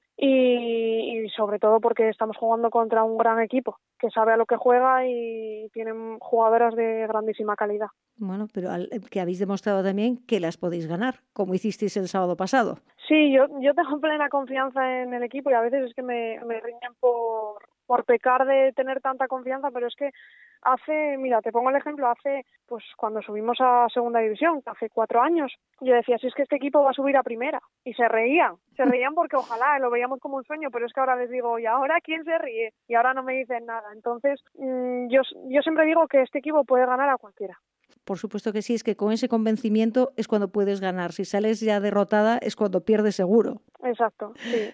y sobre todo porque estamos jugando contra un gran equipo que sabe a lo que juega y tienen jugadoras de grandísima calidad. Bueno, pero que habéis demostrado también que las podéis ganar, como hicisteis el sábado pasado. Sí, yo tengo plena confianza en el equipo y a veces es que me riñen por pecar de tener tanta confianza, pero es que te pongo el ejemplo, pues cuando subimos a segunda división, hace 4 años, yo decía, si es que este equipo va a subir a primera, y se reían porque ojalá, lo veíamos como un sueño, pero es que ahora les digo, ¿y ahora quién se ríe? Y ahora no me dicen nada. Entonces, yo siempre digo que este equipo puede ganar a cualquiera. Por supuesto que sí, es que con ese convencimiento es cuando puedes ganar. Si sales ya derrotada es cuando pierdes seguro. Exacto, sí.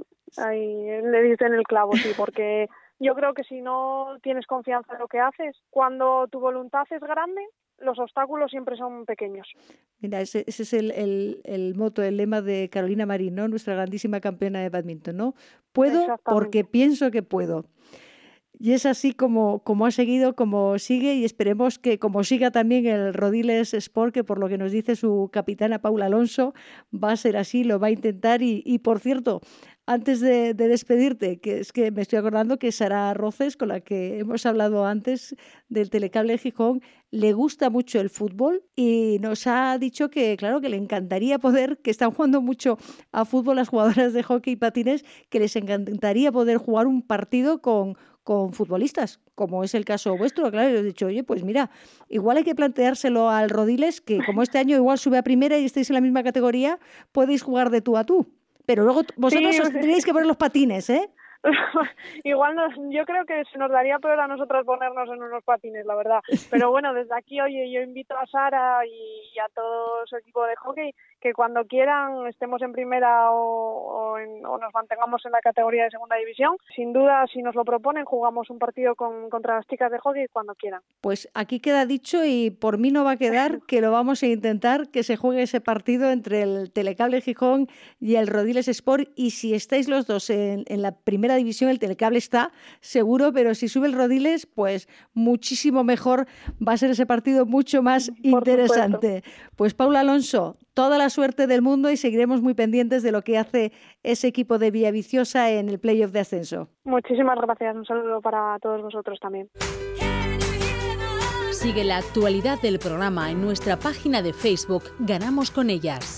Ahí le dicen el clavo, sí, porque yo creo que si no tienes confianza en lo que haces, cuando tu voluntad es grande, los obstáculos siempre son pequeños. Mira, ese es el moto, el lema de Carolina Marín, ¿no? Nuestra grandísima campeona de bádminton, ¿no? Puedo porque pienso que puedo. Y es así como ha seguido, como sigue, y esperemos que como siga también el Rodiles Sport, que por lo que nos dice su capitana Paula Alonso, va a ser así, lo va a intentar. Y por cierto, antes de despedirte, que es que me estoy acordando que Sara Roces, con la que hemos hablado antes del Telecable Gijón, le gusta mucho el fútbol y nos ha dicho que, claro, que le encantaría poder, que están jugando mucho a fútbol las jugadoras de hockey y patines, que les encantaría poder jugar un partido con futbolistas, como es el caso vuestro. Claro, les he dicho, oye, pues mira, igual hay que planteárselo al Rodiles, que como este año igual sube a primera y estáis en la misma categoría, podéis jugar de tú a tú. Pero luego vosotros os tenéis que poner los patines, ¿eh? Igual yo creo que se nos daría peor a nosotros ponernos en unos patines, la verdad. Pero bueno, desde aquí, oye, yo invito a Sara y a todo su equipo de hockey que cuando quieran estemos en primera o nos mantengamos en la categoría de segunda división. Sin duda, si nos lo proponen, jugamos un partido contra las chicas de hockey cuando quieran. Pues aquí queda dicho y por mí no va a quedar, que lo vamos a intentar, que se juegue ese partido entre el Telecable Gijón y el Rodiles Sport. Y si estáis los dos en la primera división, el Telecable está seguro, pero si sube el Rodiles, pues muchísimo mejor, va a ser ese partido mucho más interesante. Pues Paula Alonso, toda la suerte del mundo y seguiremos muy pendientes de lo que hace ese equipo de Villaviciosa en el playoff de ascenso. Muchísimas gracias, un saludo para todos vosotros también. Sigue la actualidad del programa en nuestra página de Facebook Ganamos con ellas.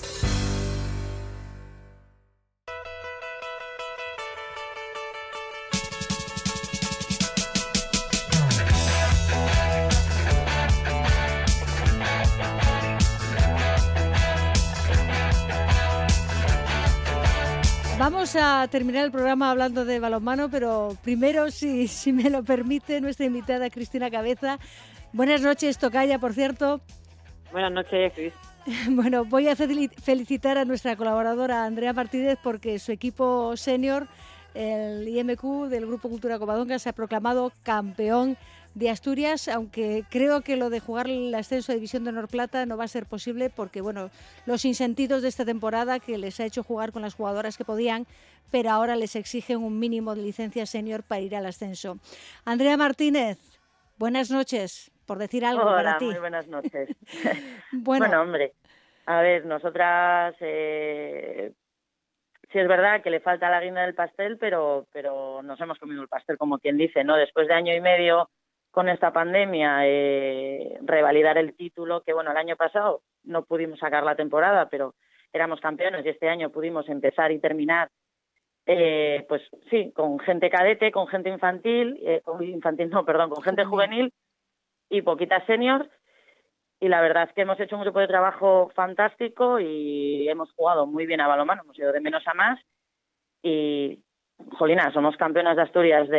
Vamos a terminar el programa hablando de balonmano, pero primero, si me lo permite, nuestra invitada Cristina Cabeza. Buenas noches, tocaya, por cierto. Buenas noches, Cris. Bueno, voy a felicitar a nuestra colaboradora Andrea Martínez porque su equipo senior, el IMQ del Grupo Cultura Covadonga, se ha proclamado campeón de Asturias, aunque creo que lo de jugar el ascenso a División de Honor Plata no va a ser posible porque, bueno, los insentidos de esta temporada que les ha hecho jugar con las jugadoras que podían, pero ahora les exigen un mínimo de licencia senior para ir al ascenso. Andrea Martínez, buenas noches, por decir algo. Hola, para ti. Muy buenas noches. Bueno, hombre, a ver, nosotras sí es verdad que le falta la guinda del pastel, pero nos hemos comido el pastel, como quien dice, ¿no? Después de año y medio con esta pandemia, revalidar el título, que bueno, el año pasado no pudimos sacar la temporada, pero éramos campeones y este año pudimos empezar y terminar, pues sí, con gente cadete, con gente infantil, con gente juvenil y poquitas seniors. Y la verdad es que hemos hecho un grupo de trabajo fantástico y hemos jugado muy bien a balonmano, hemos ido de menos a más y, jolina, somos campeonas de Asturias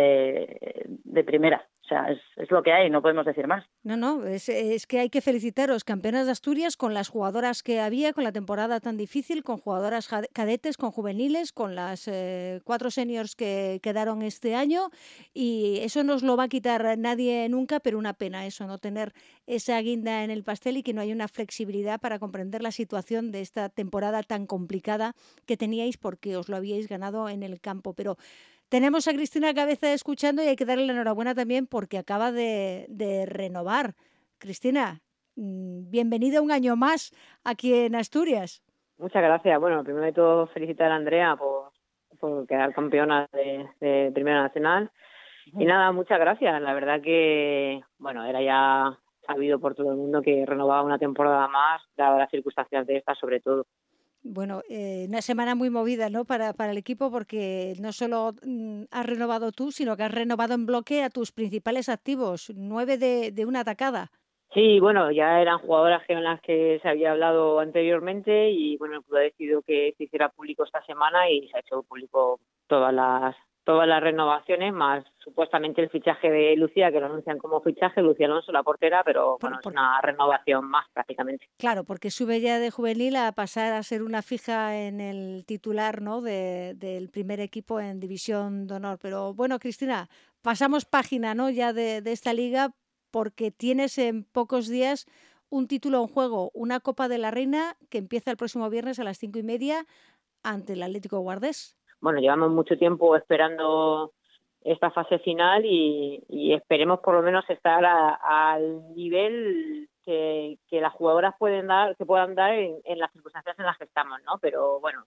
de primera. O sea, es lo que hay, no podemos decir más. No, es que hay que felicitaros, campeonas de Asturias, con las jugadoras que había, con la temporada tan difícil, con jugadoras cadetes, con juveniles, con las 4 seniors que quedaron este año, y eso no os lo va a quitar nadie nunca, pero una pena eso, no tener esa guinda en el pastel y que no haya una flexibilidad para comprender la situación de esta temporada tan complicada que teníais porque os lo habíais ganado en el campo. Pero tenemos a Cristina Cabeza escuchando y hay que darle la enhorabuena también porque acaba de renovar. Cristina, bienvenida un año más aquí en Asturias. Muchas gracias. Bueno, primero de todo felicitar a Andrea por quedar campeona de Primera Nacional. Y nada, muchas gracias. La verdad que, bueno, era ya sabido por todo el mundo que renovaba una temporada más, dadas las circunstancias de esta sobre todo. Bueno, una semana muy movida, ¿no? Para el equipo porque no solo has renovado tú, sino que has renovado en bloque a tus principales activos, 9 de una atacada. Sí, bueno, ya eran jugadoras con las que se había hablado anteriormente y bueno, el club ha decidido que se hiciera público esta semana y se ha hecho público todas las renovaciones, más supuestamente el fichaje de Lucía, que lo anuncian como fichaje, Lucía Alonso, la portera, pero bueno, es una renovación más prácticamente. Claro, porque sube ya de juvenil a pasar a ser una fija en el titular, ¿no? del primer equipo en División de Honor. Pero bueno, Cristina, pasamos página, ¿no? Ya de esta liga, porque tienes en pocos días un título en juego, una Copa de la Reina que empieza el próximo viernes a las 5:30 ante el Atlético Guardés. Bueno, llevamos mucho tiempo esperando esta fase final y esperemos por lo menos estar al nivel que las jugadoras puedan dar en las circunstancias en las que estamos, ¿no? Pero bueno,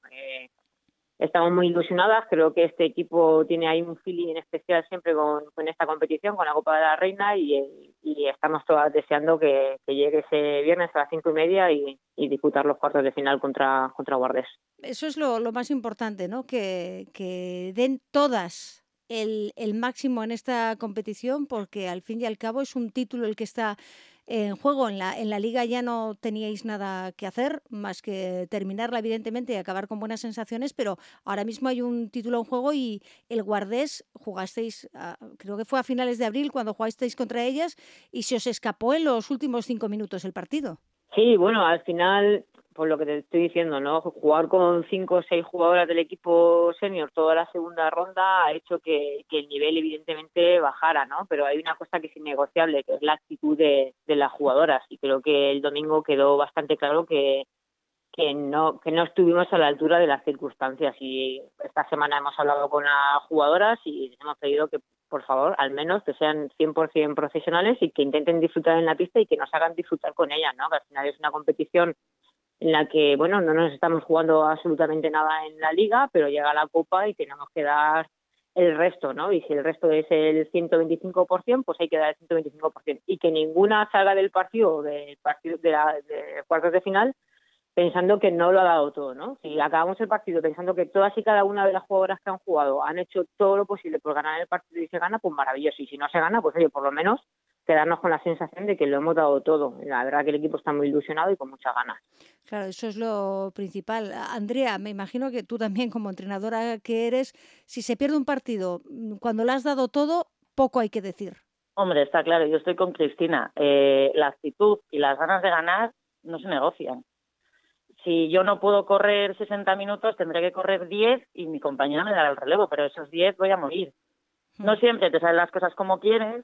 estamos muy ilusionadas. Creo que este equipo tiene ahí un feeling especial siempre con esta competición, con la Copa de la Reina, y estamos todas deseando que llegue ese viernes a las 5:30 y disputar los cuartos de final contra Guardés. Eso es lo más importante, ¿no? Que den todas el máximo en esta competición, porque al fin y al cabo es un título el que está en juego. En la Liga ya no teníais nada que hacer más que terminarla, evidentemente, y acabar con buenas sensaciones, pero ahora mismo hay un título en juego y el Guardés jugasteis, creo que fue a finales de abril cuando jugasteis contra ellas, y se os escapó en los últimos 5 minutos el partido. Sí, bueno, al final, por lo que te estoy diciendo, ¿no? Jugar con 5 o 6 jugadoras del equipo senior toda la segunda ronda ha hecho que el nivel evidentemente bajara, ¿no? Pero hay una cosa que es innegociable, que es la actitud de las jugadoras, y creo que el domingo quedó bastante claro que no estuvimos a la altura de las circunstancias, y esta semana hemos hablado con las jugadoras y les hemos pedido que, por favor, al menos que sean 100% profesionales y que intenten disfrutar en la pista y que nos hagan disfrutar con ellas, ¿no? Que al final es una competición en la que, bueno, no nos estamos jugando absolutamente nada en la liga, pero llega la Copa y tenemos que dar el resto, ¿no? Y si el resto es el 125%, pues hay que dar el 125%. Y que ninguna salga del partido de cuartos de final pensando que no lo ha dado todo, ¿no? Si acabamos el partido pensando que todas y cada una de las jugadoras que han jugado han hecho todo lo posible por ganar el partido y se gana, pues maravilloso. Y si no se gana, pues oye, por lo menos quedarnos con la sensación de que lo hemos dado todo. La verdad que el equipo está muy ilusionado y con muchas ganas. Claro, eso es lo principal. Andrea, me imagino que tú también, como entrenadora que eres, si se pierde un partido, cuando lo has dado todo, poco hay que decir. Hombre, está claro, yo estoy con Cristina. La actitud y las ganas de ganar no se negocian. Si yo no puedo correr 60 minutos, tendré que correr 10 y mi compañera me dará el relevo, pero esos 10 voy a morir. No siempre te salen las cosas como quieres,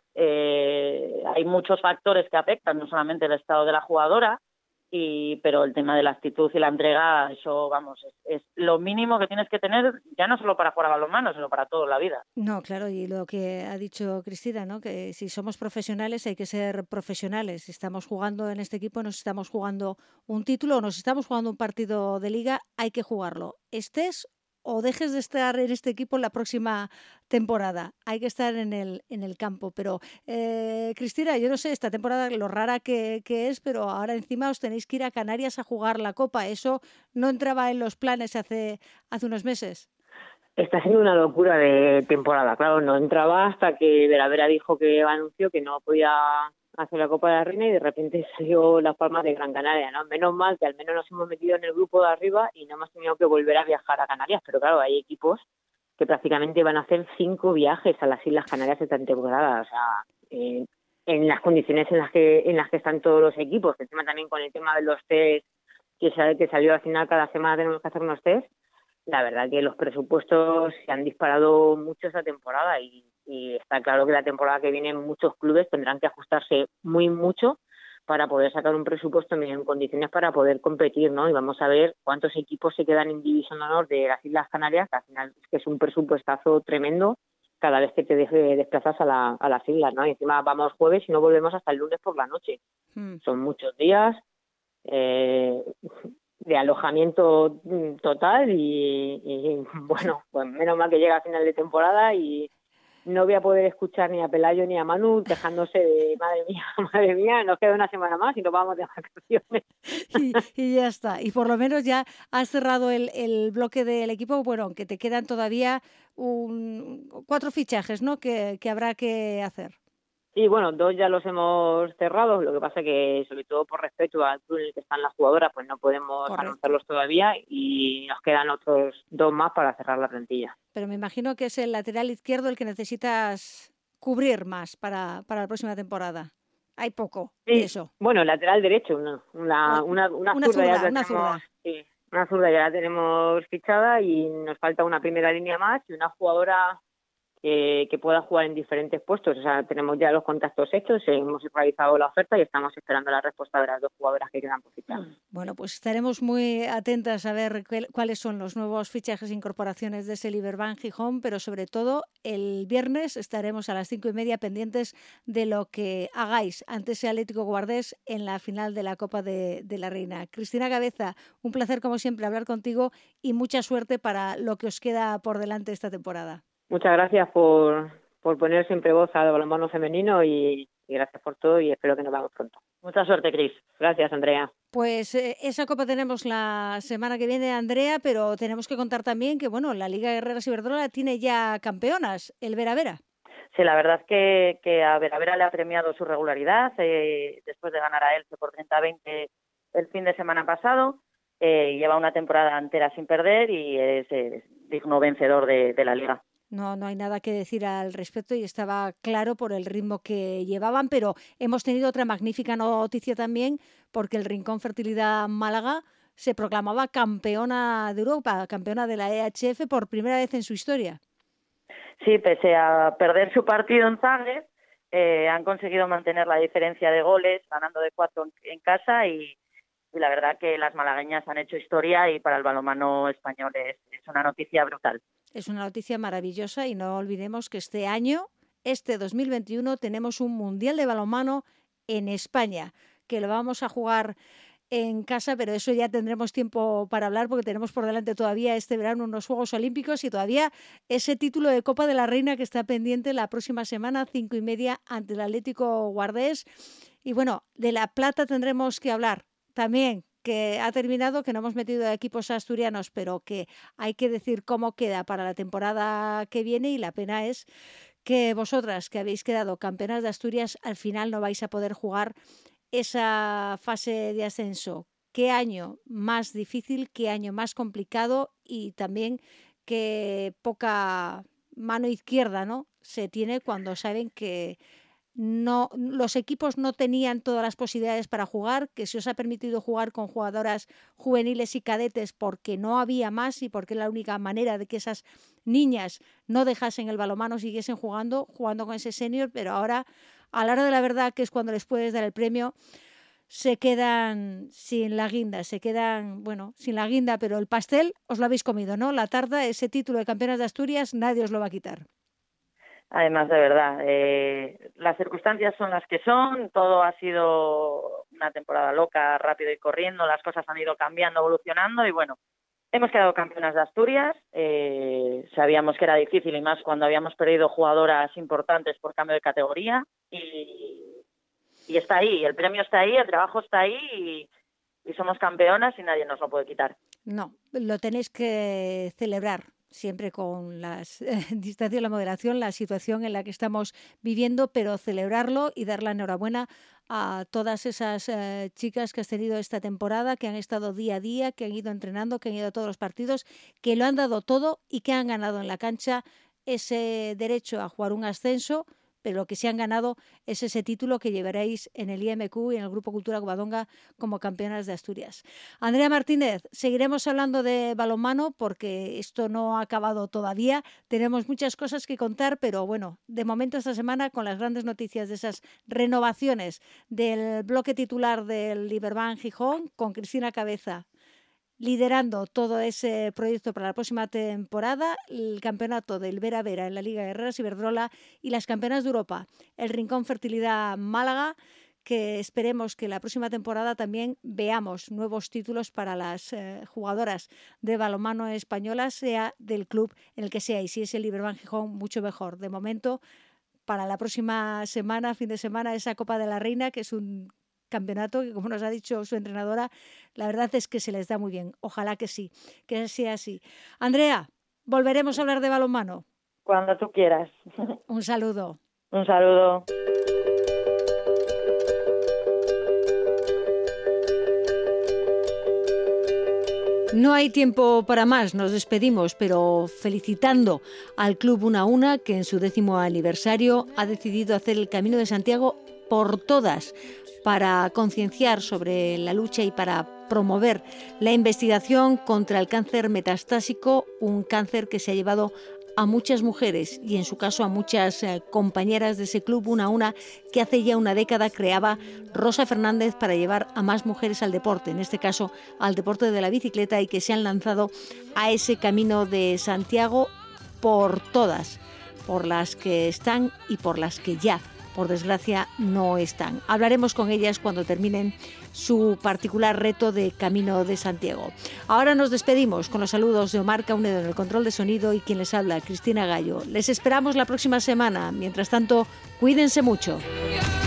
hay muchos factores que afectan, no solamente el estado de la jugadora, pero el tema de la actitud y la entrega, eso, vamos, es lo mínimo que tienes que tener, ya no solo para jugar a balonmano, sino para toda la vida. No, claro, y lo que ha dicho Cristina, ¿no? Que si somos profesionales hay que ser profesionales. Si estamos jugando en este equipo, nos estamos jugando un título, nos estamos jugando un partido de liga, hay que jugarlo. Estés o dejes de estar en este equipo la próxima temporada. Hay que estar en el campo. Pero, Cristina, yo no sé, esta temporada lo rara que es, pero ahora encima os tenéis que ir a Canarias a jugar la Copa. ¿Eso no entraba en los planes hace unos meses? Está siendo una locura de temporada. Claro, no entraba hasta que Veravera dijo que anunció que no podía hacer la Copa de la Reina y de repente salió Las Palmas de Gran Canaria, ¿no? Menos mal que al menos nos hemos metido en el grupo de arriba y no hemos tenido que volver a viajar a Canarias, pero claro, hay equipos que prácticamente van a hacer 5 viajes a las Islas Canarias esta temporada, o sea, en las condiciones en las que están todos los equipos, encima también con el tema de los test que salió al final, cada semana tenemos que hacer unos test. La verdad que los presupuestos se han disparado mucho esta temporada y está claro que la temporada que viene muchos clubes tendrán que ajustarse muy mucho para poder sacar un presupuesto en condiciones para poder competir, ¿no? Y vamos a ver cuántos equipos se quedan en División de Honor de las Islas Canarias, que al final es que es un presupuestazo tremendo cada vez que te desplazas a las islas, ¿no? Y encima vamos jueves y no volvemos hasta el lunes por la noche. Son muchos días de alojamiento total y bueno, pues menos mal que llega a final de temporada y no voy a poder escuchar ni a Pelayo ni a Manu quejándose de madre mía, nos queda una semana más y nos vamos de vacaciones. Y ya está. Y por lo menos ya has cerrado el bloque del equipo, bueno, aunque te quedan todavía 4 fichajes, ¿no? Que habrá que hacer. Sí, bueno, 2 ya los hemos cerrado, lo que pasa que sobre todo por respeto al club en el que están las jugadoras, pues no podemos anunciarlos todavía y nos quedan otros 2 más para cerrar la plantilla. Pero me imagino que es el lateral izquierdo el que necesitas cubrir más para la próxima temporada. Hay poco de eso. Bueno, el lateral derecho, una zurda. Sí, una zurda ya la tenemos fichada y nos falta una primera línea más y una jugadora que pueda jugar en diferentes puestos. O sea, tenemos ya los contactos hechos, hemos realizado la oferta y estamos esperando la respuesta de las 2 jugadoras que quedan por fichar. Bueno, pues estaremos muy atentas a ver cuáles son los nuevos fichajes e incorporaciones de ese Liberbank Gijón, pero sobre todo el viernes estaremos a las 5:30 pendientes de lo que hagáis ante ese Atlético Guardés en la final de la Copa de la Reina. Cristina Cabeza, un placer como siempre hablar contigo y mucha suerte para lo que os queda por delante esta temporada. Muchas gracias por poner siempre voz al balonmano femenino y gracias por todo y espero que nos veamos pronto. Mucha suerte, Cris. Gracias, Andrea. Pues esa copa tenemos la semana que viene, Andrea, pero tenemos que contar también que bueno, la Liga Herreras Iberdrola tiene ya campeonas, el Vera Vera. Sí, la verdad es que a Vera Vera le ha premiado su regularidad después de ganar a Elche por 30-20 el fin de semana pasado. Lleva una temporada entera sin perder y es digno vencedor de la Liga. No hay nada que decir al respecto y estaba claro por el ritmo que llevaban, pero hemos tenido otra magnífica noticia también porque el Rincón Fertilidad Málaga se proclamaba campeona de Europa, campeona de la EHF por primera vez en su historia. Sí, pese a perder su partido en Zagreb, han conseguido mantener la diferencia de goles, ganando de 4 en casa y la verdad que las malagueñas han hecho historia y para el balonmano español es una noticia brutal. Es una noticia maravillosa y no olvidemos que este año, este 2021, tenemos un Mundial de Balonmano en España, que lo vamos a jugar en casa, pero eso ya tendremos tiempo para hablar porque tenemos por delante todavía este verano unos Juegos Olímpicos y todavía ese título de Copa de la Reina que está pendiente la próxima semana, 5:30, ante el Atlético Guardés. Y bueno, de la plata tendremos que hablar también, que ha terminado, que no hemos metido a equipos asturianos, pero que hay que decir cómo queda para la temporada que viene y la pena es que vosotras, que habéis quedado campeonas de Asturias, al final no vais a poder jugar esa fase de ascenso. Qué año más difícil, qué año más complicado y también qué poca mano izquierda, ¿no?, se tiene cuando saben que no, los equipos no tenían todas las posibilidades para jugar, que se os ha permitido jugar con jugadoras juveniles y cadetes porque no había más y porque es la única manera de que esas niñas no dejasen el balonmano, siguiesen jugando con ese senior, pero ahora, a la hora de la verdad, que es cuando les puedes dar el premio, se quedan sin la guinda, sin la guinda, pero el pastel os lo habéis comido, ¿no? La tarta, ese título de campeonas de Asturias, nadie os lo va a quitar. Además, de verdad, las circunstancias son las que son, todo ha sido una temporada loca, rápido y corriendo, las cosas han ido cambiando, evolucionando y bueno, hemos quedado campeonas de Asturias, sabíamos que era difícil y más cuando habíamos perdido jugadoras importantes por cambio de categoría y está ahí, el premio está ahí, el trabajo está ahí y somos campeonas y nadie nos lo puede quitar. No, lo tenéis que celebrar. Siempre con las distancias y la moderación, la situación en la que estamos viviendo, pero celebrarlo y dar la enhorabuena a todas esas chicas que has tenido esta temporada, que han estado día a día, que han ido entrenando, que han ido a todos los partidos, que lo han dado todo y que han ganado en la cancha ese derecho a jugar un ascenso, pero lo que sí han ganado es ese título que llevaréis en el IMQ y en el Grupo Cultura Covadonga como campeonas de Asturias. Andrea Martínez, seguiremos hablando de balonmano porque esto no ha acabado todavía. Tenemos muchas cosas que contar, pero bueno, de momento esta semana con las grandes noticias de esas renovaciones del bloque titular del Liberbank Gijón con Cristina Cabeza liderando todo ese proyecto para la próxima temporada, el campeonato del Vera Vera en la Liga Herreras Iberdrola y las campeonas de Europa, el Rincón Fertilidad Málaga, que esperemos que la próxima temporada también veamos nuevos títulos para las jugadoras de balonmano españolas, sea del club en el que sea, y si es el Liberbank Gijón, mucho mejor. De momento, para la próxima semana, fin de semana, esa Copa de la Reina, que es un campeonato que, como nos ha dicho su entrenadora, la verdad es que se les da muy bien. Ojalá que sí, que sea así. Andrea, volveremos a hablar de balonmano. Cuando tú quieras. Un saludo. Un saludo. No hay tiempo para más, nos despedimos, pero felicitando al Club Una Una, que en su 10º aniversario ha decidido hacer el Camino de Santiago por todas, para concienciar sobre la lucha y para promover la investigación contra el cáncer metastásico, un cáncer que se ha llevado a muchas mujeres y en su caso a muchas compañeras de ese club una a una que hace ya una década creaba Rosa Fernández para llevar a más mujeres al deporte, en este caso al deporte de la bicicleta, y que se han lanzado a ese Camino de Santiago por todas, por las que están y por las que ya, por desgracia, no están. Hablaremos con ellas cuando terminen su particular reto de Camino de Santiago. Ahora nos despedimos con los saludos de Omar Caunedo en el control de sonido y quien les habla, Cristina Gallo. Les esperamos la próxima semana. Mientras tanto, cuídense mucho.